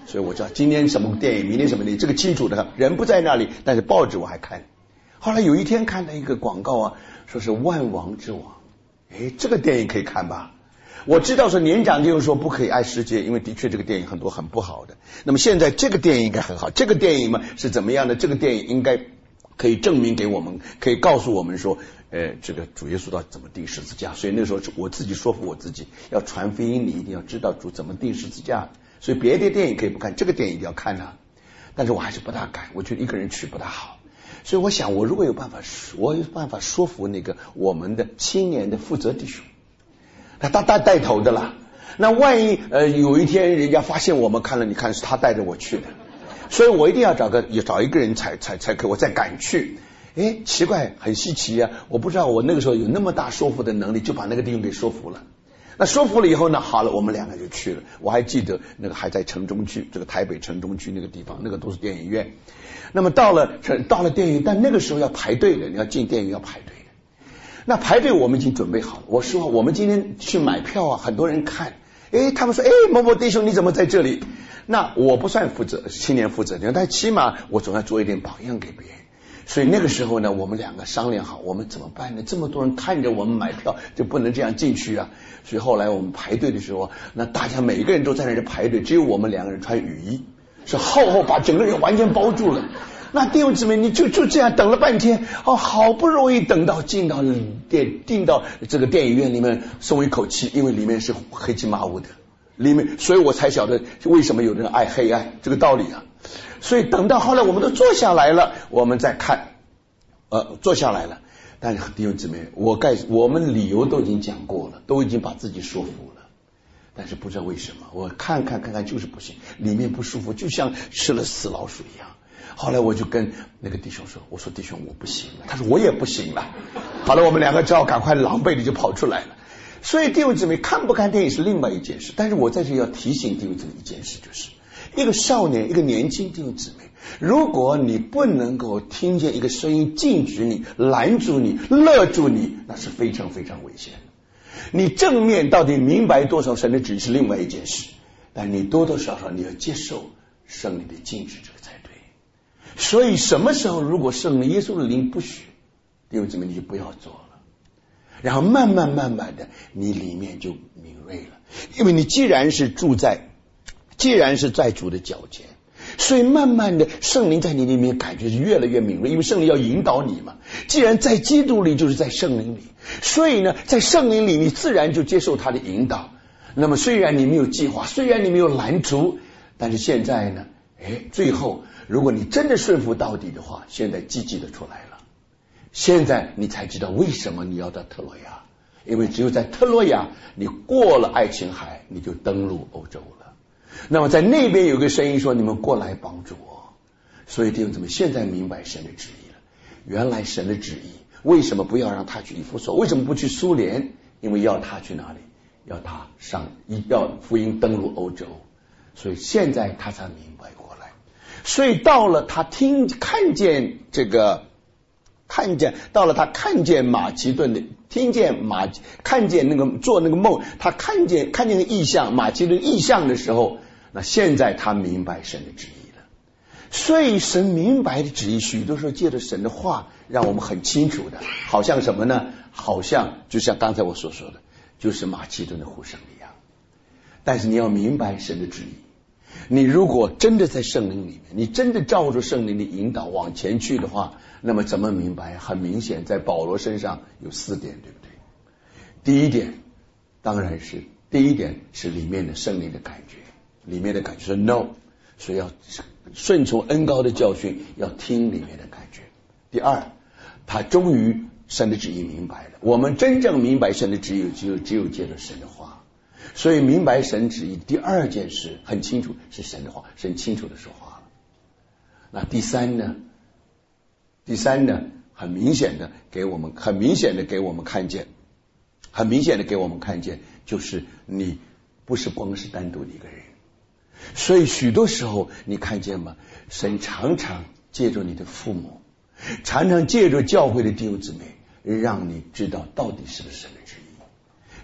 所以我知道今天什么电影，明天什么电影，这个清楚的，人不在那里，但是报纸我还看。后来有一天看了一个广告啊，说是万王之王，这个电影可以看吧？我知道说年长弟兄说不可以爱世界，因为的确这个电影很多很不好的。那么现在这个电影应该很好，这个电影嘛是怎么样的？这个电影应该可以证明给我们，可以告诉我们说，这个主耶稣到底怎么钉十字架。所以那时候我自己说服我自己，要传福音，你一定要知道主怎么钉十字架。所以别的电影可以不看，这个电影一定要看啊。但是我还是不大敢，我觉得一个人去不大好。所以我想，我如果有办法说服那个我们的青年的负责弟兄，他带头的啦。那万一有一天人家发现我们看了，你看是他带着我去的，所以我一定要找一个人才可以，我再敢去。奇怪，很稀奇啊！我不知道我那个时候有那么大说服的能力，就把那个弟兄给说服了。那说服了以后呢，好了，我们两个就去了。我还记得那个还在城中区，这个台北城中区那个地方，那个都是电影院。那么到了电影院，但那个时候要排队的，你要进电影院要排队的。那排队我们已经准备好了。我说我们今天去买票啊，很多人看，他们说某某弟兄你怎么在这里？那我不算青年负责人，但起码我总要做一点榜样给别人。所以那个时候呢，我们两个商量好，我们怎么办呢？这么多人看着我们买票，就不能这样进去啊。所以后来我们排队的时候，那大家每个人都在那里排队，只有我们两个人穿雨衣，是厚把整个人完全包住了。那弟兄姊妹，你就这样等了半天，好不容易等到进到这个电影院里面，松一口气，因为里面是黑漆麻乌的，里面，所以我才晓得为什么有人爱黑暗这个道理啊。所以等到后来我们都坐下来了，我们再看，坐下来了。但是弟兄姊妹，我们理由都已经讲过了，都已经把自己说服了，但是不知道为什么，我看就是不行，里面不舒服，就像吃了死老鼠一样。后来我就跟那个弟兄说，我说弟兄我不行了，他说我也不行了。好了，我们两个只好赶快狼狈的就跑出来了。所以弟兄姊妹，看不看电影是另外一件事，但是我在这里要提醒弟兄姊妹一件事，就是一个少年，一个年轻弟兄姊妹，如果你不能够听见一个声音禁止你、拦住你、勒住你，那是非常非常危险的。你正面到底明白多少神的旨意是另外一件事，但你多多少少你要接受圣灵的禁止，这个才对。所以什么时候如果圣灵耶稣的灵不许，弟兄姊妹你就不要做了。然后慢慢的你里面就敏锐了，因为你既然是在主的脚前，所以慢慢的圣灵在你里面感觉是越来越敏锐，因为圣灵要引导你嘛。既然在基督里就是在圣灵里，所以呢在圣灵里你自然就接受他的引导。那么虽然你没有计划，虽然你没有拦阻，但是现在呢最后如果你真的顺服到底的话，现在积极的出来了。现在你才知道为什么你要到特洛亚，因为只有在特洛亚你过了爱琴海，你就登陆欧洲了。那么在那边有个声音说，你们过来帮助我。所以弟兄姊妹，现在明白神的旨意了。原来神的旨意为什么不要让他去以弗所，为什么不去苏联？因为要他去哪里？要福音登陆欧洲。所以现在他才明白过来。所以到了他看见马其顿的，看见那个做那个梦，他看见那个异象，马其顿异象的时候，那现在他明白神的旨意了。所以神明白的旨意，许多时候借着神的话，让我们很清楚的，好像什么呢？好像就像刚才我所说的，就是马其顿的呼声一样。但是你要明白神的旨意，你如果真的在圣灵里面，你真的照着圣灵的引导往前去的话，那么怎么明白？很明显在保罗身上有4点，对不对？第一点是里面的圣灵的感觉，里面的感觉是 no， 所以要顺从恩膏的教训，要听里面的感觉。第二，他终于神的旨意明白了。我们真正明白神的旨意，只有借着神的话。所以明白神旨意第二件事很清楚，是神的话，神清楚的说话了。那第三呢，很明显的给我们看见，就是你不是光是单独的一个人。所以许多时候你看见吗？神常常借着你的父母，常常借着教会的弟兄姊妹，让你知道到底是不是神的旨意。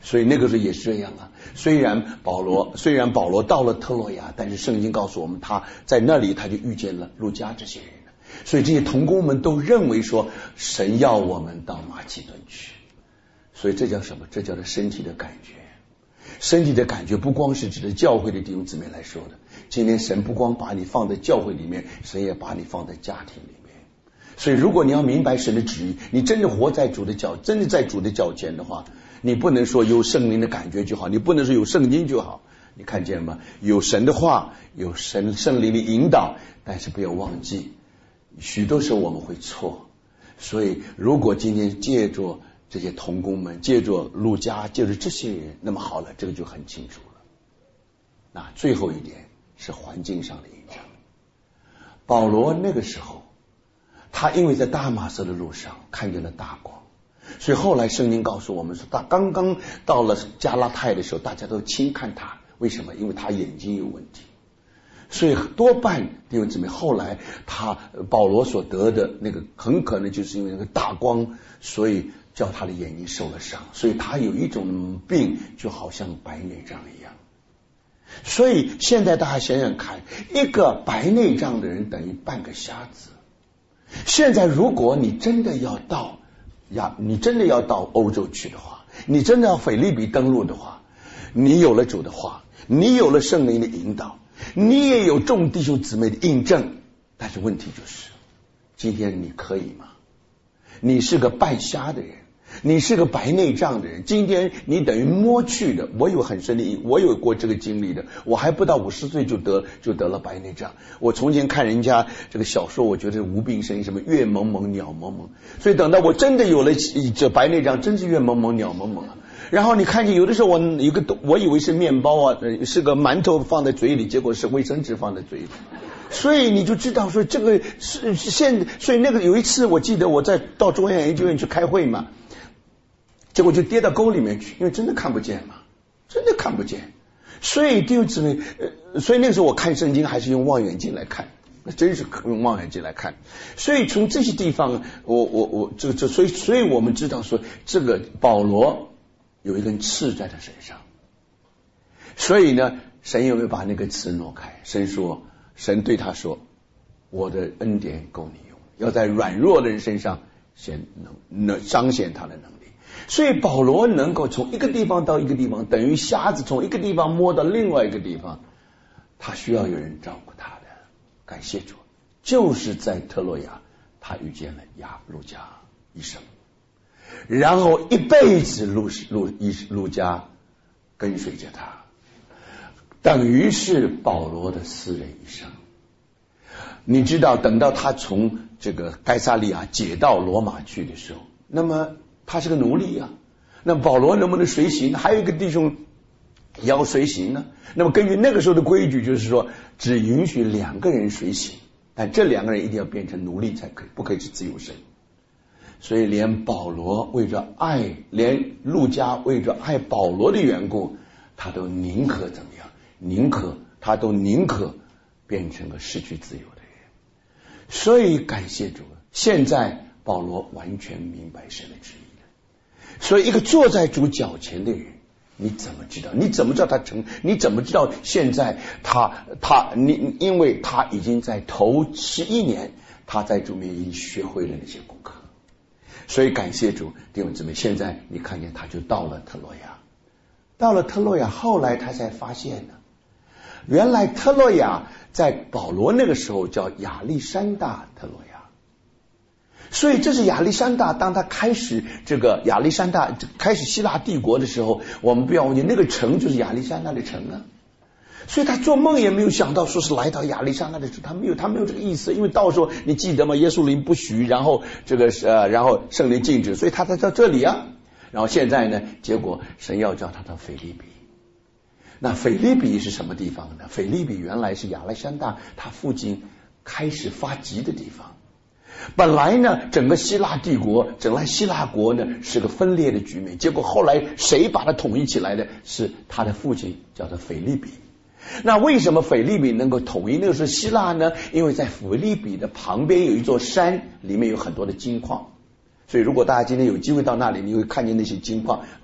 所以那个时候也是这样啊。虽然保罗到了特洛亚，但是圣经告诉我们，他在那里他就遇见了路加这些人。所以这些同工们都认为说，神要我们到马其顿去。所以这叫什么？这叫做身体的感觉。身体的感觉不光是指的教会的弟兄姊妹来说的，今天神不光把你放在教会里面，神也把你放在家庭里面。所以如果你要明白神的旨意，你真的活在主的脚，真的在主的脚前的话，你不能说有圣灵的感觉就好，你不能说有圣经就好。你看见吗？有神的话，有圣灵的引导，但是不要忘记，许多时候我们会错。所以如果今天借着这些同工们，借着路加，借着这些人，那么好了，这个就很清楚了。那最后一点是环境上的影响。保罗那个时候，他因为在大马色的路上看见了大光，所以后来圣经告诉我们说，他刚刚到了加拉太的时候，大家都轻看他。为什么？因为他眼睛有问题。所以多半弟兄姊妹，后来保罗所得的那个很可能就是因为那个大光，所以叫他的眼睛受了伤，所以他有一种病，就好像白内障一样。所以现在大家想想看，一个白内障的人等于半个瞎子。现在如果你真的要到欧洲去的话，你真的要腓立比登陆的话，你有了主的话，你有了圣灵的引导，你也有众弟兄姊妹的印证，但是问题就是，今天你可以吗？你是个半瞎的人，你是个白内障的人，今天你等于摸去的。我有很深的我有过这个经历的，我还不到50岁就得了白内障。我从前看人家这个小说，我觉得无病呻吟，什么月蒙蒙鸟蒙蒙，所以等到我真的有了这白内障，真是月蒙蒙鸟蒙蒙啊。然后你看见有的时候我以为是面包啊，是个馒头放在嘴里，结果是卫生纸放在嘴里。所以你就知道说这个是所以那个有一次我记得我到中央研究院去开会嘛，结果就跌到沟里面去，因为真的看不见嘛，真的看不见。所以弟兄姊妹，所以那个时候我看圣经还是用望远镜来看，真是用望远镜来看。所以从这些地方，所以我们知道说，这个保罗有一根刺在他身上。所以呢，神有没有把那个刺挪开？神对他说，我的恩典够你用，要在软弱的人身上先能彰显他的能力。所以保罗能够从一个地方到一个地方，等于瞎子从一个地方摸到另外一个地方，他需要有人照顾他的。感谢主，就是在特洛亚他遇见了路加医生，然后一辈子路加跟随着他，等于是保罗的私人医生。你知道，等到他从这个该撒利亚解到罗马去的时候，那么他是个奴隶啊，那保罗能不能随行？还有一个弟兄要随行呢。那么根据那个时候的规矩，就是说只允许2个人随行，但这2个人一定要变成奴隶才可以，不可以是自由身。所以连保罗为着爱，连路加为着爱保罗的缘故，他都宁可怎么样？宁可变成个失去自由的人。所以感谢主，现在保罗完全明白神的旨意了。所以一个坐在主脚前的人，你怎么知道？你怎么知道你怎么知道现在因为他已经在头11年，他在主面已经学会了那些功课。所以感谢主，弟兄姊妹，现在你看见他就到了特洛亚，后来他才发现呢，原来特洛亚在保罗那个时候叫亚历山大特洛亚。所以这是亚历山大，当他开始亚历山大开始希腊帝国的时候，我们不要忘记那个城就是亚历山大的城啊。所以他做梦也没有想到说是来到亚历山大的城，他没有这个意思。因为到时候你记得吗？耶稣灵不许，然后然后圣灵禁止，所以他在这里啊。然后现在呢，结果神要叫他到腓立比。那腓立比是什么地方呢？腓立比原来是亚历山大他父亲开始发迹的地方。本来呢，整个希腊帝国，整个希腊国呢是个分裂的局面，结果后来谁把它统一起来的？是他的父亲，叫做腓立比。那为什么腓立比能够统一那个时候希腊呢？因为在腓立比的旁边有一座山，里面有很多的金矿。所以如果大家今天有机会到那里，你会看见那些金矿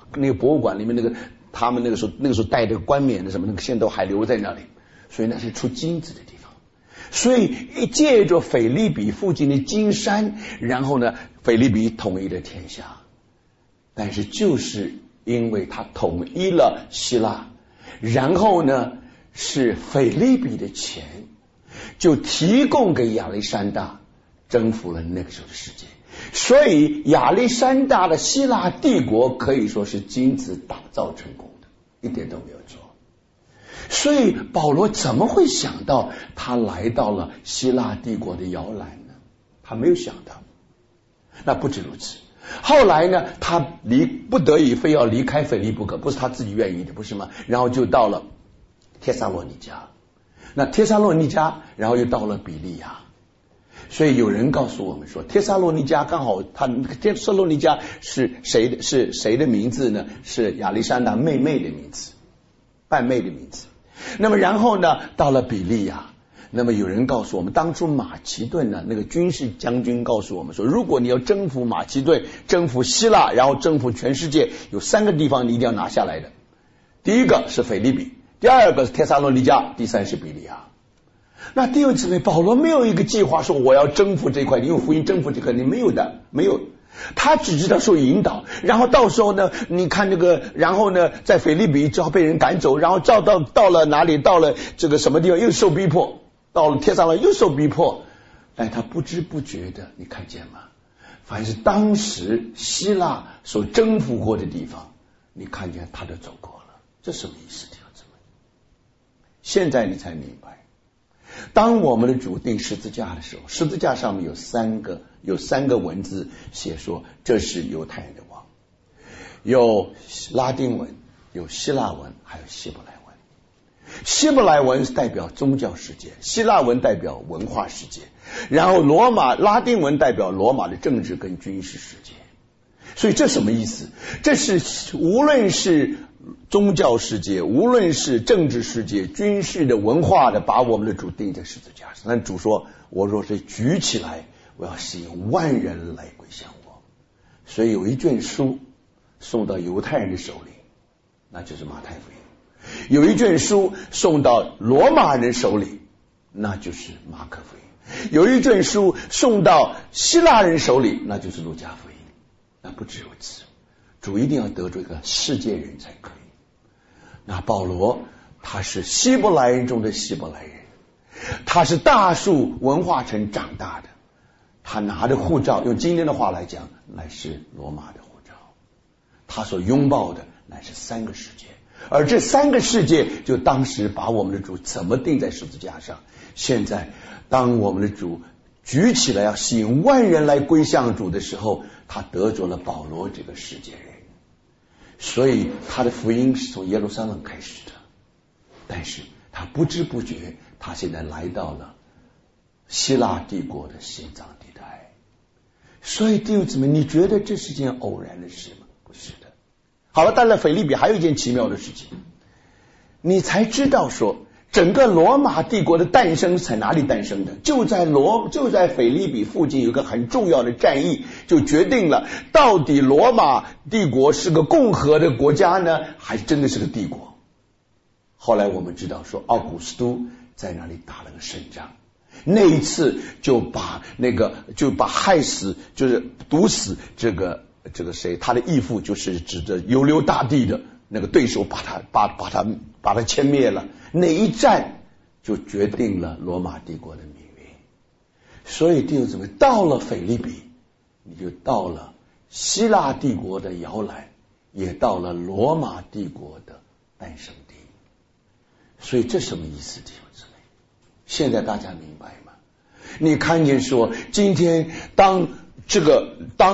那个博物馆里面那个他们那个时候戴的冠冕的什么那个现在都还留在那里，所以那是出金子的地方。所以借着腓立比附近的金山，然后呢腓立比统一了天下。但是就是因为他统一了希腊，然后呢是腓立比的钱就提供给亚历山大征服了那个时候的世界，所以亚历山大的希腊帝国可以说是金子打造成功的，一点都没有错。所以保罗怎么会想到他来到了希腊帝国的摇篮呢？他没有想到。那不止如此，后来呢他不得已非要离开腓立不可，不是他自己愿意的，不是吗？然后就到了帖撒罗尼迦，那帖撒罗尼迦然后又到了比利亚。所以有人告诉我们说，帖撒罗尼迦刚好帖撒罗尼迦是谁的名字呢？是亚历山大妹妹的名字，半妹的名字。那么然后呢到了比利亚，那么有人告诉我们，当初马其顿呢那个军事将军告诉我们说，如果你要征服马其顿，征服希腊，然后征服全世界，有3个地方你一定要拿下来的。第一个是腓立比，第二个是帖撒罗尼迦，第三是比利亚。那弟兄姊妹，保罗没有一个计划说我要征服这块，你用福音征服这块，你没有的，没有。他只知道受引导，然后到时候呢你看这个，然后呢在腓立比只好被人赶走，然后到了哪里，到了这个什么地方又受逼迫，到了帖撒罗又受逼迫。但他不知不觉的，你看见吗？凡是当时希腊所征服过的地方，你看见他都走过了。这什么意思，弟兄姊妹？现在你才明白，当我们的主钉十字架的时候，十字架上面有三个文字写说这是犹太人的王，有拉丁文，有希腊文，还有希伯来文。希伯来文是代表宗教世界，希腊文代表文化世界，然后拉丁文代表罗马的政治跟军事世界。所以这什么意思？这是无论是宗教世界，无论是政治世界，军事的文化的，把我们的主钉在十字架上。但主说，我若是举起来，我要吸引万人来归向我。所以有一卷书送到犹太人的手里，那就是马太福音；有一卷书送到罗马人手里，那就是马可福音；有一卷书送到希腊人手里，那就是路加福音。那不只如此，主一定要得罪一个世界人才可以。那保罗他是希伯来人中的希伯来人，他是大树文化城长大的，他拿的护照用今天的话来讲乃是罗马的护照，他所拥抱的乃是3个世界，而这3个世界就当时把我们的主怎么钉在十字架上。现在当我们的主举起来要吸引万人来归向主的时候，他得着了保罗这个世界人，所以他的福音是从耶路撒冷开始的。但是他不知不觉，他现在来到了希腊帝国的心脏地带。所以弟兄姊妹，你觉得这是件偶然的事吗？不是的。好了，到了腓立比还有一件奇妙的事情，你才知道说整个罗马帝国的诞生是在哪里诞生的？就在腓立比附近有一个很重要的战役，就决定了到底罗马帝国是个共和的国家呢，还真的是个帝国。后来我们知道说，奥古斯都在那里打了个胜仗，那一次就把害死，就是毒死这个谁，他的义父，就是指着犹流大帝的那个对手，把他歼灭了。那一战就决定了罗马帝国的命运。所以弟兄姊妹，到了腓立比，你就到了希腊帝国的摇篮，也到了罗马帝国的诞生地。所以这什么意思，弟兄姊妹？现在大家明白吗？你看见说，今天当这个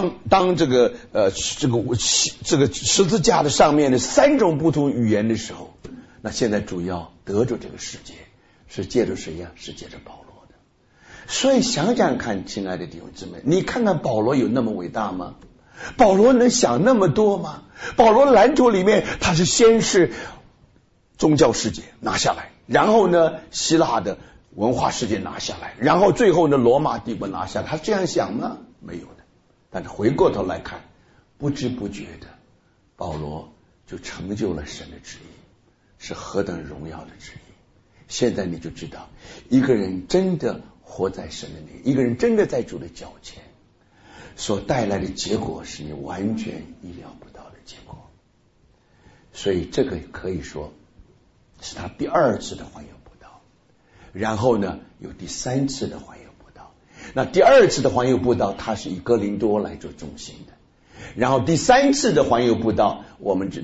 十字架的上面的3种不同语言的时候，那现在主要得着这个世界是借着谁呀？是借着保罗的。所以想想看，亲爱的弟兄姊妹，你看看保罗有那么伟大吗？保罗能想那么多吗？保罗蓝图里面，他是先是宗教世界拿下来，然后呢希腊的文化世界拿下来，然后最后呢罗马帝国拿下来。他这样想吗？没有的。但是回过头来看，不知不觉的保罗就成就了神的旨意，是何等荣耀的旨意。现在你就知道，一个人真的活在神的里，一个人真的在主的脚前，所带来的结果是你完全意料不到的结果。所以这个可以说是他第二次的环游布道，然后呢有第三次的环游布道。那第二次的环游布道他是以哥林多来做中心的，然后第三次的环游布道我们知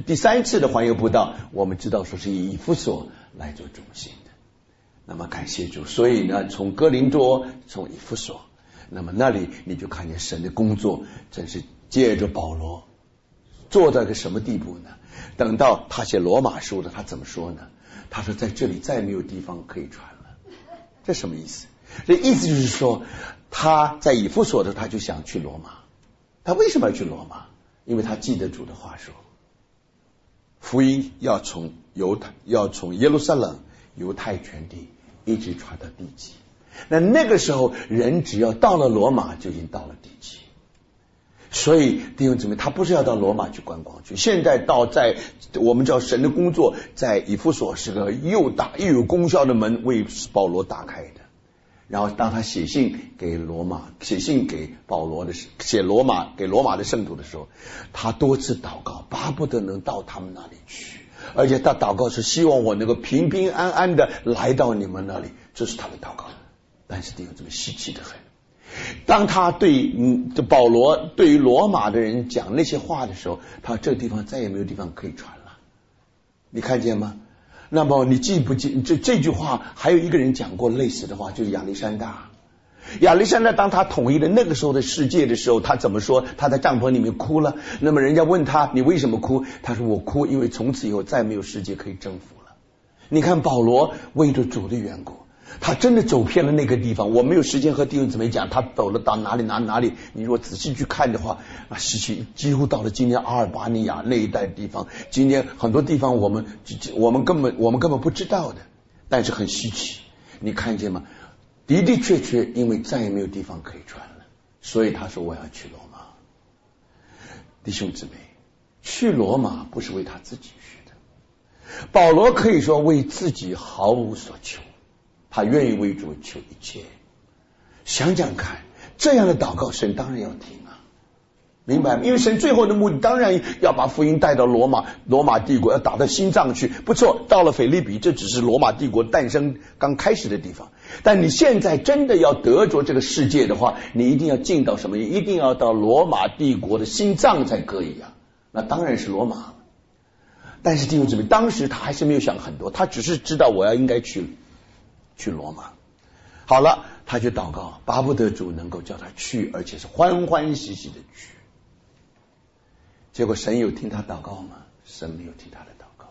道说是以以弗所来做中心的。那么感谢主，所以呢从哥林多，从以弗所，那么那里你就看见神的工作真是借着保罗做到个什么地步呢？等到他写罗马书的，他怎么说呢？他说在这里再没有地方可以传了。这什么意思？这意思就是说他在以弗所的他就想去罗马。他为什么要去罗马？因为他记得主的话说，福音要从耶路撒冷犹太全地一直传到地极。那个时候人只要到了罗马就已经到了地极。所以弟兄姊妹，他不是要到罗马去观光去，现在在我们叫神的工作在以弗所是个又大又有功效的门为保罗打开的。然后当他写信给罗马给罗马的圣徒的时候，他多次祷告，巴不得能到他们那里去，而且他祷告是希望我能够平平安安的来到你们那里，这是他的祷告。但是弟兄姊妹稀奇的很，当他保罗对于罗马的人讲那些话的时候，他这个地方再也没有地方可以传了。你看见吗？那么你记不记这句话还有一个人讲过类似的话，就是亚历山大。当他统一了那个时候的世界的时候，他怎么说？他在帐篷里面哭了。那么人家问他，你为什么哭？他说我哭因为从此以后再没有世界可以征服了。你看保罗为着主的缘故，他真的走偏了那个地方。我没有时间和弟兄姊妹讲他走了到哪里。你如果仔细去看的话，几乎到了今天阿尔巴尼亚那一带地方，今天很多地方我们根本不知道的，但是很稀奇。你看见吗？的的确确因为再也没有地方可以传了，所以他说我要去罗马。弟兄姊妹，去罗马不是为他自己去的。保罗可以说为自己毫无所求，他愿意为主求一切。想想看，这样的祷告神当然要听啊，明白吗？因为神最后的目的当然要把福音带到罗马帝国，要打到心脏去。不错，到了腓立比，这只是罗马帝国诞生刚开始的地方。但你现在真的要得着这个世界的话，你一定要进到什么？一定要到罗马帝国的心脏才可以啊。那当然是罗马。但是弟兄姊妹，当时他还是没有想很多，他只是知道我应该去罗马。好了，他就祷告，巴不得主能够叫他去，而且是欢欢喜喜的去。结果神有听他祷告吗？神没有听他的祷告。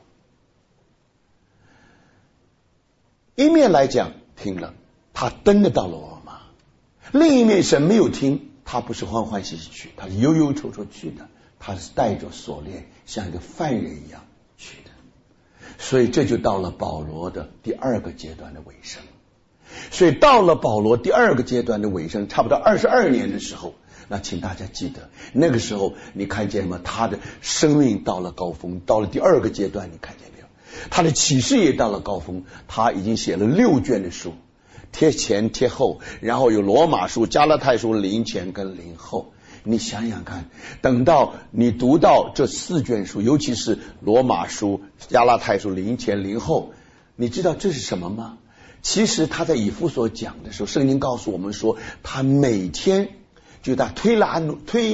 一面来讲听了，他真的到了罗马；另一面神没有听，他不是欢欢喜喜去，他是忧忧愁愁去的，他是带着锁链，像一个犯人一样去的。所以这就到了保罗的第二个阶段的尾声。所以到了保罗第二个阶段的尾声，差不多22年的时候，那请大家记得，那个时候你看见吗？他的生命到了高峰，到了第二个阶段，你看见没有？他的启示也到了高峰，他已经写了6卷的书，贴前贴后，然后有罗马书、加拉太书临前跟临后。你想想看，等到你读到这4卷书，尤其是罗马书、加拉太书临前临后，你知道这是什么吗？其实他在以弗所讲的时候，圣经告诉我们说，他每天就在推拉努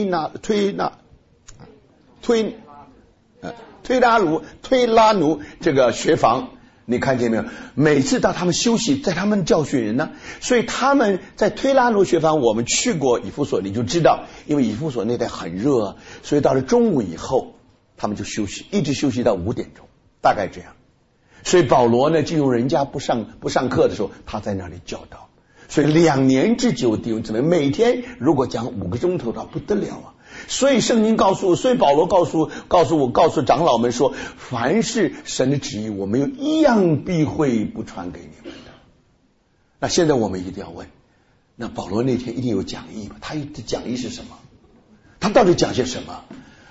这个学房，你看见没有？每次到他们休息，在他们教训人呢。所以他们在推拉努学房，我们去过以弗所，你就知道，因为以弗所那带很热，所以到了中午以后，他们就休息，一直休息到5点钟，大概这样。所以保罗呢，就用人家不上课的时候，他在那里教导。所以2年之久，弟兄姊妹，每天如果讲5个钟头，那不得了啊！所以圣经所以保罗告诉长老们说，凡是神的旨意，我没有一样避讳不传给你们的。那现在我们一定要问，那保罗那天一定有讲义吧？他的讲义是什么？他到底讲些什么？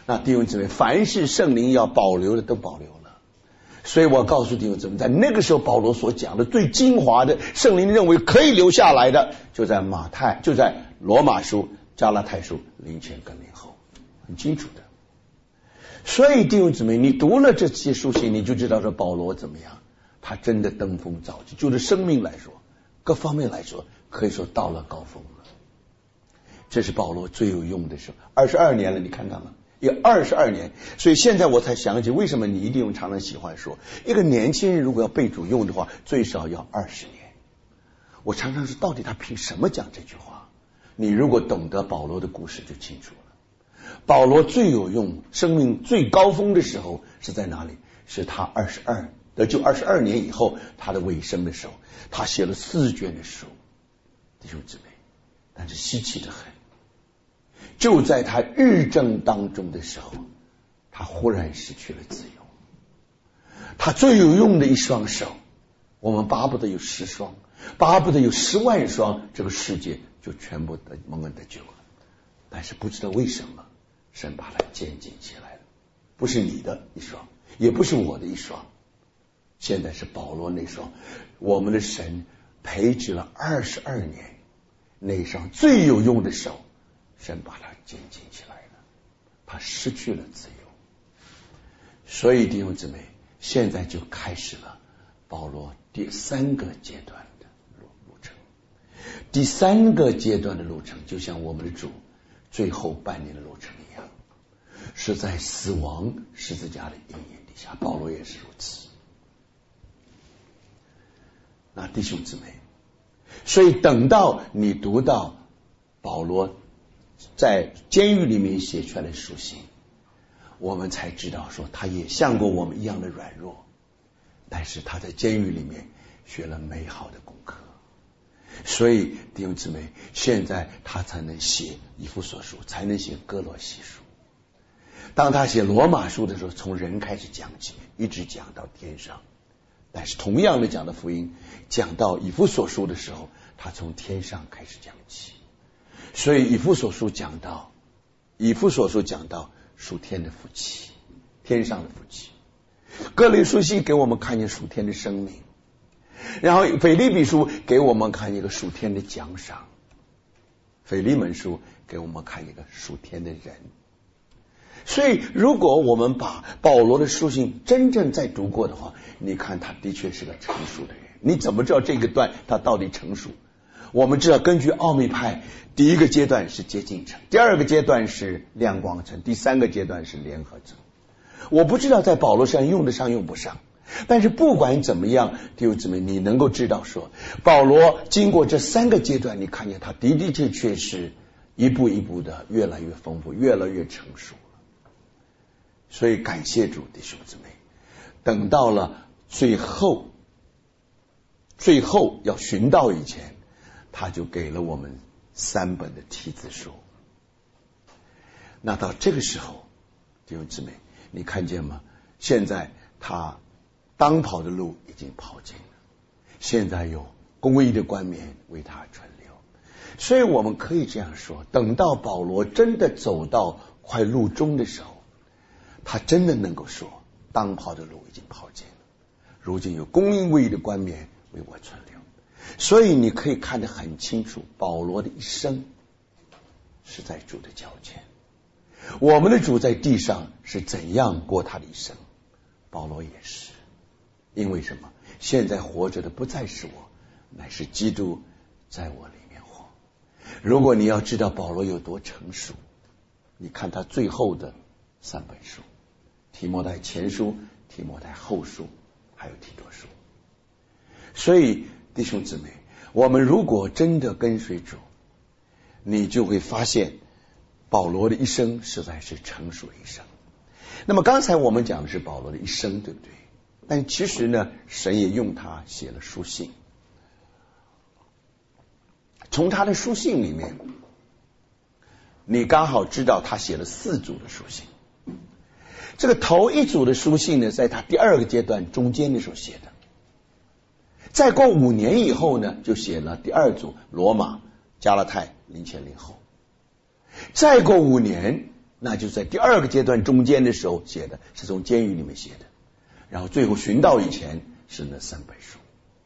那弟兄姊妹，凡是圣灵要保留的都保留了。所以我告诉弟兄姊妹，在那个时候保罗所讲的最精华的，圣灵认为可以留下来的，就在罗马书、加拉太书灵前跟灵后，很清楚的。所以弟兄姊妹，你读了这些书信，你就知道说保罗怎么样，他真的登峰造极，就是生命来说，各方面来说，可以说到了高峰了。这是保罗最有用的时候，22年了，你看到吗？有22年，所以现在我才想起为什么你一定常常喜欢说，一个年轻人如果要被主用的话，最少要20年。我常常是到底他凭什么讲这句话？你如果懂得保罗的故事就清楚了。保罗最有用，生命最高峰的时候是在哪里？是他得救22年以后，他的尾声的时候，他写了4卷的书，弟兄姊妹，但是稀奇的很。就在他日正当中的时候，他忽然失去了自由。他最有用的一双手，我们巴不得有10双，巴不得有10万双，这个世界就全部蒙恩得救了。但是不知道为什么，神把它监禁起来了。不是你的一双，也不是我的一双，现在是保罗那双。我们的神培植了22年，那双最有用的手，神把它监禁起来了，他失去了自由。所以弟兄姊妹，现在就开始了保罗第3个阶段的路程。第3个阶段的路程，就像我们的主最后半年的路程一样，是在死亡十字架的阴影底下，保罗也是如此。那弟兄姊妹，所以等到你读到保罗在监狱里面写出来的书信，我们才知道说他也像过我们一样的软弱，但是他在监狱里面学了美好的功课。所以弟兄姊妹，现在他才能写以弗所书，才能写哥罗西书。当他写罗马书的时候，从人开始讲起，一直讲到天上。但是同样的讲的福音，讲到以弗所书的时候，他从天上开始讲起。所以以弗所书讲到属天的福气，天上的福气。哥林书信给我们看见属天的生命，然后腓立比书给我们看一个属天的奖赏，腓利门书给我们看一个属天的人。所以如果我们把保罗的书信真正再读过的话，你看他的确是个成熟的人。你怎么知道这个段他到底成熟？我们知道根据奥秘派，第1个阶段是接近城，第2个阶段是亮光城，第3个阶段是联合城。我不知道在保罗上用得上用不上，但是不管怎么样，弟兄姊妹，你能够知道说保罗经过这3个阶段，你看见他的确是一步一步的越来越丰富，越来越成熟了。所以感谢主，弟兄姊妹，等到了最后要寻道以前，他就给了我们3本的提字书。那到这个时候，弟兄姊妹，你看见吗？现在他当跑的路已经跑尽了，现在有公义的冠冕为他存留。所以我们可以这样说，等到保罗真的走到快路中的时候，他真的能够说当跑的路已经跑尽了，如今有公义公义的冠冕为我存留。所以你可以看得很清楚，保罗的一生是在主的脚前。我们的主在地上是怎样过他的一生，保罗也是。因为什么？现在活着的不再是我，乃是基督在我里面活。如果你要知道保罗有多成熟，你看他最后的3本书，提摩太前书、提摩太后书，还有提多书。所以弟兄姊妹，我们如果真的跟随主，你就会发现保罗的一生实在是成熟的一生。那么刚才我们讲的是保罗的一生，对不对？但其实呢，神也用他写了书信。从他的书信里面，你刚好知道他写了4组的书信。这个头1组的书信呢，在他第2个阶段中间的时候写的。再过5年以后呢，就写了第2组罗马、加拉太、灵前灵后。再过5年， 那就是在第二个阶段中间的时候写的，是从监狱里面写的，然后最后寻道以前是那3本书。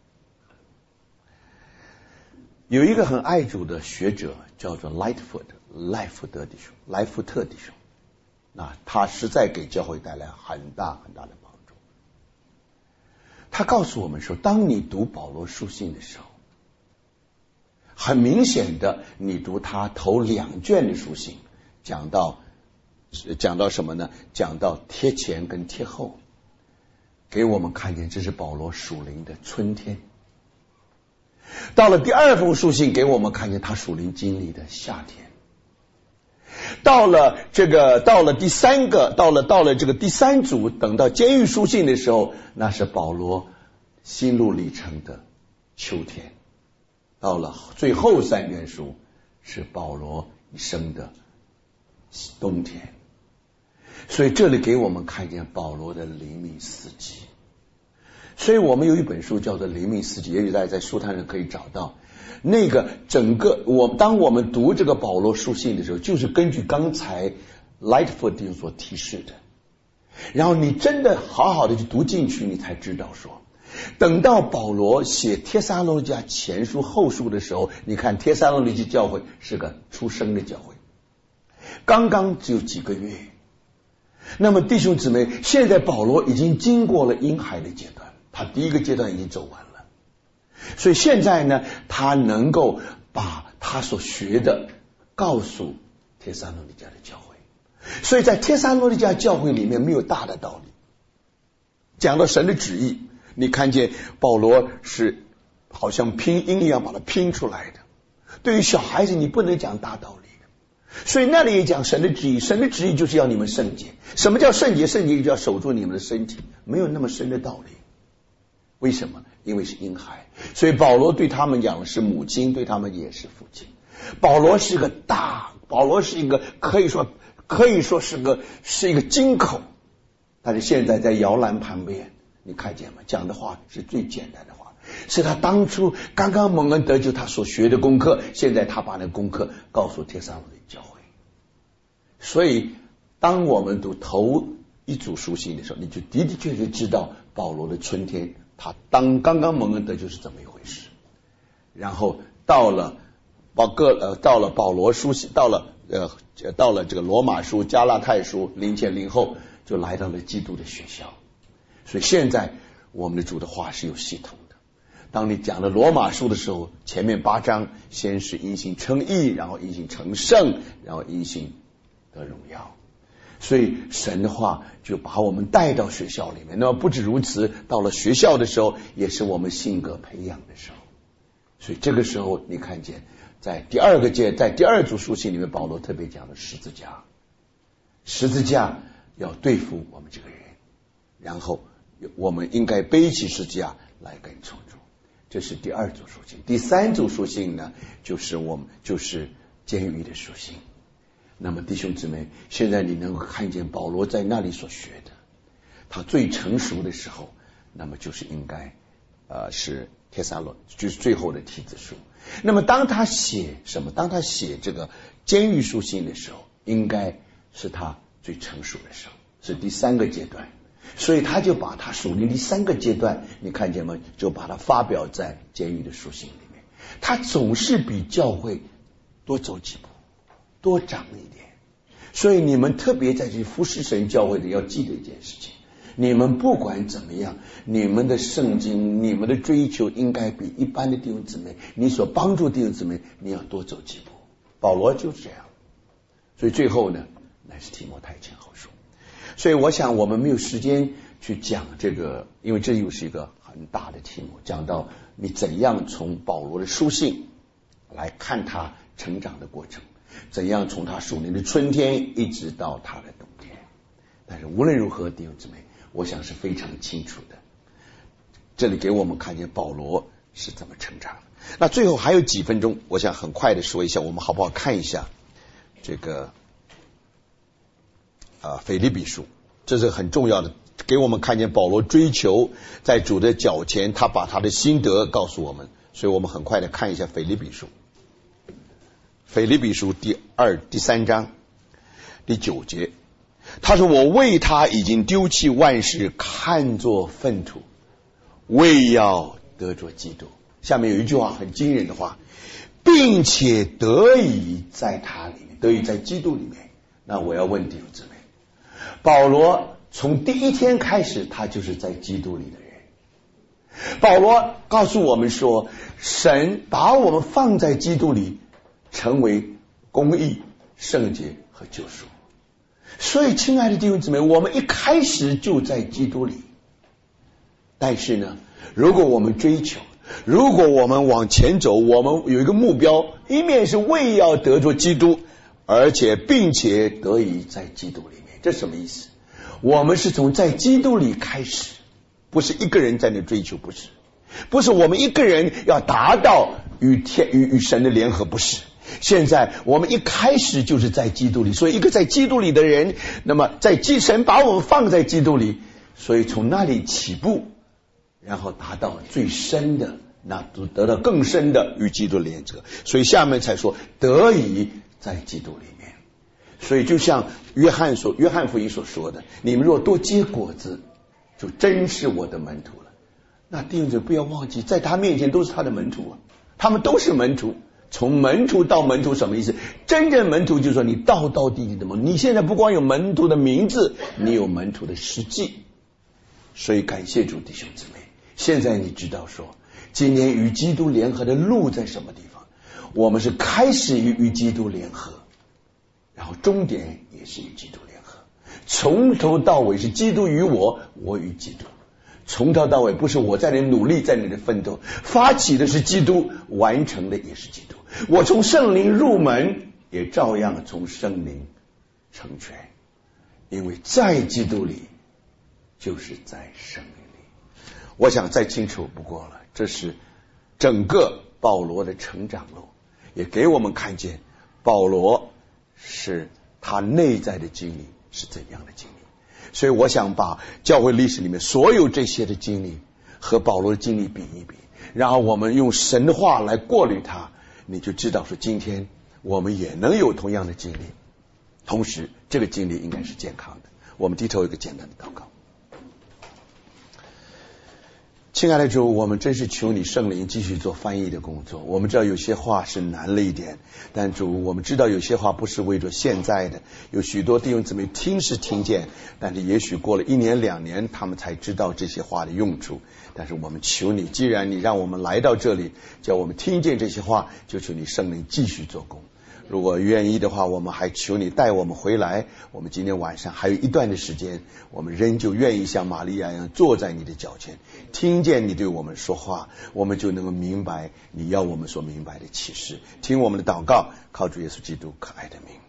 有一个很爱主的学者叫做莱福特弟兄，那他实在给教会带来很大很大的帮助。他告诉我们说，当你读保罗书信的时候，很明显的，你读他头2卷的书信，讲到什么呢？讲到贴前跟贴后，给我们看见这是保罗属灵的春天。到了第2封书信，给我们看见他属灵经历的夏天。到了这个第3组，等到监狱书信的时候，那是保罗心路历程的秋天。到了最后3卷书，是保罗一生的冬天。所以这里给我们看见保罗的灵命四季。所以我们有一本书叫做《灵命四季》，也许大家在书摊上可以找到。那个整个当我们读这个保罗书信的时候，就是根据刚才 Lightfoot 所提示的，然后你真的好好的去读进去，你才知道说，等到保罗写帖撒罗尼迦前书后书的时候，你看帖撒罗尼迦教会是个出生的教会，刚刚只有几个月。那么弟兄姊妹，现在保罗已经经过了婴孩的阶段，他第一个阶段已经走完了，所以现在呢，他能够把他所学的告诉帖撒罗尼迦的教会。所以在帖撒罗尼迦教会里面没有大的道理，讲到神的旨意，你看见保罗是好像拼音一样把它拼出来的。对于小孩子你不能讲大道理的，所以那里也讲神的旨意，神的旨意就是要你们圣洁。什么叫圣洁？圣洁就要守住你们的身体，没有那么深的道理。为什么？因为是婴孩，所以保罗对他们讲的是母亲，对他们也是父亲。保罗是一个可以说是一个金口，但是现在在摇篮旁边，你看见吗？讲的话是最简单的话，是他当初刚刚蒙恩得救他所学的功课，现在他把那功课告诉帖撒罗尼迦教会。所以当我们读头一组书信的时候，你就的确知道保罗的春天，他刚刚蒙恩得救是怎么一回事。然后到了保罗书信，到了这个罗马书、加拉太书，临前临后就来到了基督的学校。所以现在我们的主的话是有系统的。当你讲了罗马书的时候，前面8章先是因信称义，然后因信成圣，然后因信得荣耀。所以神的话就把我们带到学校里面。那么不止如此，到了学校的时候，也是我们性格培养的时候。所以这个时候你看见在第2组书信里面，保罗特别讲了十字架。十字架要对付我们这个人，然后我们应该背起十字架来跟从主。这是第2组书信。第3组书信呢，就是监狱的书信。那么弟兄姊妹，现在你能够看见保罗在那里所学的，他最成熟的时候，那么就是应该是帖撒罗，就是最后的提子书。那么当他写这个监狱书信的时候，应该是他最成熟的时候，是第3个阶段。所以他就把他属灵第3个阶段，你看见吗？就把它发表在监狱的书信里面。他总是比教会多走几步，多长一点。所以你们特别在这服侍神教会的要记得一件事情，你们不管怎么样，你们的圣经，你们的追求应该比一般的弟兄姊妹，你所帮助弟兄姊妹，你要多走几步。保罗就是这样。所以最后呢，乃是提摩太前后书。所以我想我们没有时间去讲这个，因为这又是一个很大的题目，讲到你怎样从保罗的书信来看他成长的过程，怎样从他属灵的春天一直到他的冬天。但是无论如何，弟兄姊妹，我想是非常清楚的，这里给我们看见保罗是怎么成长的。那最后还有几分钟，我想很快的说一下，我们好不好看一下这个腓立比书，这是很重要的，给我们看见保罗追求在主的脚前，他把他的心得告诉我们。所以我们很快的看一下腓立比书。腓立比书第3章。 第9节，他说我为他已经丢弃万事，看作粪土，为要得着基督。下面有一句话很惊人的话，并且得以在他里面，得以在基督里面。那我要问弟兄姊妹，保罗从第一天开始，他就是在基督里的人。保罗告诉我们说，神把我们放在基督里，成为公义、圣洁和救赎。所以亲爱的弟兄姊妹，我们一开始就在基督里。但是呢，如果我们追求，如果我们往前走，我们有一个目标，一面是为要得着基督，而且并且得以在基督里面。这什么意思？我们是从在基督里开始，不是一个人在那追求，不是我们一个人要达到与神的联合，不是。现在我们一开始就是在基督里，所以一个在基督里的人，那么神把我们放在基督里，所以从那里起步，然后达到最深的，那得到更深的与基督连接。所以下面才说得以在基督里面。所以就像约翰福音所说的，你们若多结果子，就真是我的门徒了。那弟兄姊妹不要忘记，在他面前都是他的门徒啊，他们都是门徒。从门徒到门徒什么意思？真正门徒就是说你道道地地的门徒，你现在不光有门徒的名字，你有门徒的实际。所以感谢主弟兄姊妹，现在你知道说今天与基督联合的路在什么地方？我们是开始与基督联合，然后终点也是与基督联合，从头到尾是基督与我，我与基督。从头到尾不是我在那里努力，在那里奋斗，发起的是基督，完成的也是基督。我从圣灵入门，也照样从圣灵成全，因为在基督里就是在圣灵里。我想再清楚不过了，这是整个保罗的成长路，也给我们看见保罗是他内在的经历是怎样的经历。所以我想把教会历史里面所有这些的经历和保罗的经历比一比，然后我们用神的话来过滤它，你就知道说今天我们也能有同样的经历，同时这个经历应该是健康的。我们低头一个简单的祷告。亲爱的主，我们真是求你圣灵继续做翻译的工作。我们知道有些话是难了一点，但主，我们知道有些话不是为着现在的，有许多弟兄姊妹听是听见，但是也许过了1年2年他们才知道这些话的用处。但是我们求你，既然你让我们来到这里，叫我们听见这些话，就求你圣灵继续做工。如果愿意的话，我们还求你带我们回来。我们今天晚上还有一段的时间，我们仍旧愿意像玛利亚一样坐在你的脚前，听见你对我们说话，我们就能够明白你要我们所明白的启示。听我们的祷告，靠主耶稣基督可爱的名。